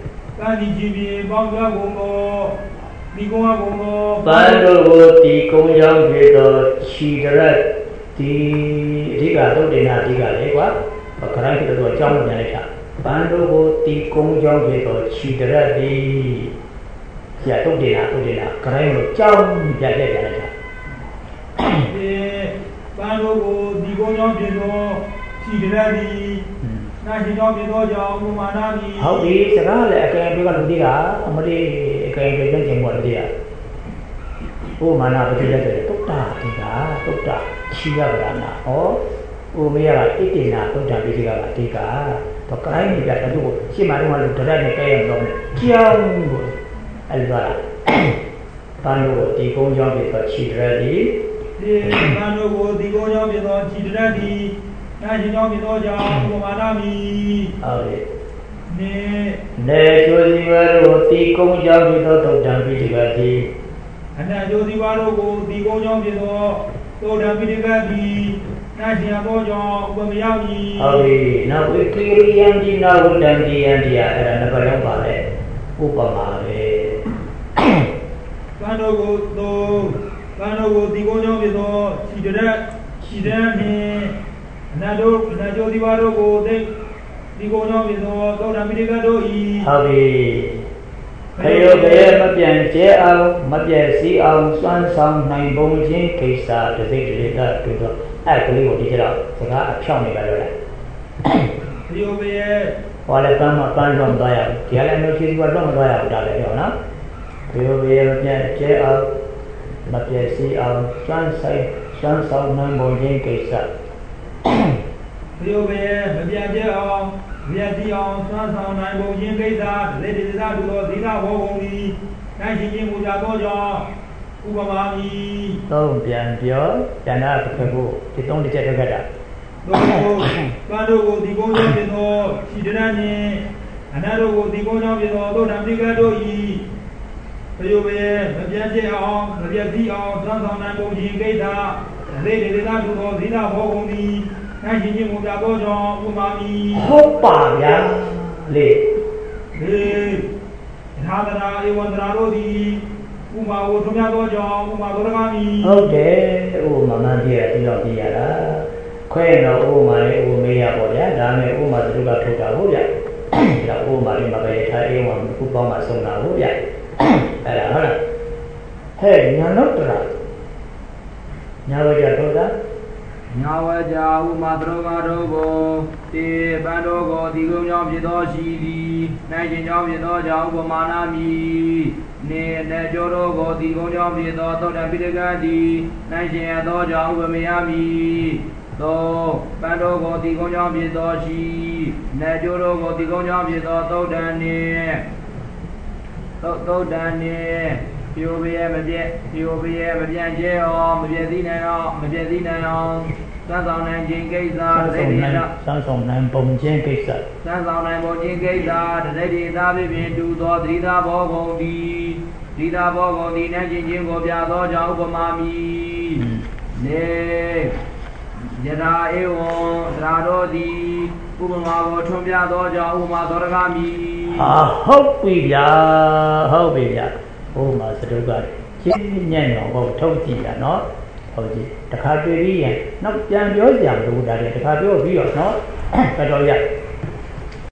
ဒီကြည်ပြေပေါင်းကြကုန်သောဒီကုန်းအကုန်သောပန်းတို့ကိုဒီကုန်းကြောင်းဖြစ်သောခြီတရက်ဒီအဓိကသုတ်တေနာအဓိကလေကွာခရိုင်းဖြစ်တော့အကြောင်းပြန်လိုက်တာပန်းတို့ကိုဒီကုန်းကြောင်းဖြစ်သောခြီတရက်ဒီဆရာသုတ်တေနာသုတ်တေနာခရိုင်းကိုကြောင်းပြန်ပြပြန်လိုက်တာဒီပန်းတို့ကိုဒီကုန်းကြောင်းဖြစ်သောခြီတရက်ဒီနာရှင်ကြောင့်ဖြစ်သောကြောင့်ဥမာနာမီဟုတ်ပြီစကားလည်းအကယ်ပြောကလူတွေကအမလေးအကယ်ပြောကျင်ပေါ်လူတွေကဥမာနာပတိလက်တဲ့တုတ်တာဒီကတုတ်တာချီရပါလားနာဟောဥမေယကဣတိနာတုတ်တာပိစိကအတိကတော့ကိုင်းနေပြတဲ့သူကိုရှင်းမှတော့လူတရက်နဲ့ကဲရတော့ကြောင်းကိုအဲ့ဒါပန်းတို့ဒီကုန်းကြောင်းဖြစ်သောခြီတရက်ဒီဒီပန်းတို့ကိုဒီကုန်းကြောင်းဖြစ်သောခြီတရက်ဒီနာရှင်ကြောင့်ဖြစ်သောကြောင့်ဥမာနာမီဟုတ်ပြီနေနေကျိုးစီဝါတို့ဒီကုန်းကြောင်းဖြစ်သောတုတ်တံပိစိကတိအနကျိုးစီဝါတို့ကိုဒီကုန်းကြောင်းဖြစ်သောတုတ်တံပိစိကတိနာရှင်သောကြောင့်ဥပမယမီဟုတ်ပြီနောက်ဝိကိရိယံဒီနာဝတ္တံဒီယံဒီယအဲ့ဒါနှစ်ပတ်လုံးပါလေဥပမာပဲကံတို့ကိုသို့ကံတို့ကိုဒီကုန်းကြောင်းဖြစ်သောခြီတရက်ခြီတန်းဖြင့်အနတို့အနကျိုးစီဝါတို့ကိုသိဒီကုန်းကြောင်းဖြစ်သောသုတ်တံပိစိကတို့ဤဟုတ်ပြီခရုဘယ်မပြန်ကျဲအောင်မပြည့်စည်အောင်စွမ်းဆောင်နိုင်ပုံချင်းကိစ္စတစိတ်တလေကတွေ့တော့အဲ့ကလေးကိုဒီကြတော့စကားအဖြောင်းနေကြလို့လားခရုဘယ်ဟောလည်းပန်းမပန်းတော့မသွားရဘူးဒီကလည်းမျိုးရှိစီကတော့မသွားရဘူးဒါလည်းပြောနော်ခရုဘယ်မပြန်ကျဲအောင်မပြည့်စည်အောင်စွမ်းဆိုင်စွမ်းဆောင်နိုင်ပုံချင်းကိစ္စခရုဘယ်မပြန်ကျဲအောင်မြတ်တိအောင်စွမ်းဆောင်နိုင်ပုံချင်းကိစ္စတရေတရေသာတို့သောသီလဘောကုန်သည်နိုင်ရှင်ချင်းမူကြသောကြောင့်ဥပမာမီသုံးပြန်ပြောဉာဏ်တစ်ခါကိုဒီသုံးတစ်ချက်တစ်ခါတာတို့ပန်းတို့ကိုဒီကုန်းကြောင့်ဖြစ်သောခြီတရနှင့်အနတ်တို့ကိုဒီကုန်းကြောင့်ဖြစ်သောသုတ်တံပိစိကတို့ဤဘယုဘယေမပြန်ကျအောင်မပြတ်သည့်အောင်စွမ်းဆောင်နိုင်ပုံချင်းကိစ္စတရေတရေသာတို့သောသီလဘောကုန်သည်နိုင်ရှင်ချင်းမူကြသောကြောင့်ဥပမာမီဟုတ်ပါဗျာလေလေသာသနာဧဝံတရာတို့သည်ဥမာဝထုံးရသောကြောင့်ဥမာသောရကမီဟုတ်တယ်ဥမာမှန်ပြည့်ပြီးတော့ပြရတာခွဲတော့ဥမာလေးဥမေးရပေါ့ဗျာဒါနဲ့ဥမာသူကထုတ်တာဟုတ်ဗျာဒါဥမာလေးမပဲထားဧဝံခုပေါင်းမှဆုံးတာဟုတ်ဗျာအဲ့ဒါဟုတ်လားဟဲ့ညာတော့တရာညာဝကြထုတ်တာညာဝကြဥမာသရောကတို့ကိုတေပန်းတို့ကိုဒီကုန်းကြောင့်ဖြစ်သောရှိသည်နိုင်ရှင်ကြောင့်ဖြစ်သောကြောင့်ဥပမာနာမီနေနေကျိုးတို့ကိုဒီကုန်းကြောင့်ဖြစ်သောသုတ်တံပိစိကတိနိုင်ရှင်သောကြောင့်ဥပမယမီသောပန်းတို့ကိုဒီကုန်းကြောင့်ဖြစ်သောရှိနေကျိုးတို့ကိုဒီကုန်းကြောင့်ဖြစ်သောသုတ်တံနှင့်သုတ်သုတ်တံနှင့်ပြိုပြဲမပြဲပြိုပြဲမပြန်ကျဲအောင်မပြည့်စည်နိုင်အောင်မပြည့်စည်နိုင်အောင်စမ်းဆောင်နိုင်ခြင်းကိစ္စတရေဒေသစမ်းဆောင်နိုင်ပုံခြင်းကိစ္စစမ်းဆောင်နိုင်ပုံခြင်းကိစ္စတရေဒေသဖြင့်တူသောသီသာဘောကုန်သည်သီသာဘောကုန်သည်နဲ့ချင်းချင်းကိုပြသောကြောင့်ဥပမာမီနေယရာဧဝံသရာတော်သည်ဥပမာကိုထွန်းပြသောကြောင့်ဥပမာသောရကမီဟာဟုတ်ပြီဗျာဟုတ်ပြီဗျာဥပမာစတုကရှင်းညံ့တော့ဟုတ်ထုတ်ကြည့်တာနော်ဟုတ်ကြည့်တခါတွေ့ပြီးရင်နောက်ပြန်ပြောကြံလို့ဒါလည်းတခါပြောပြီးတော့နော်တော်တော်ရ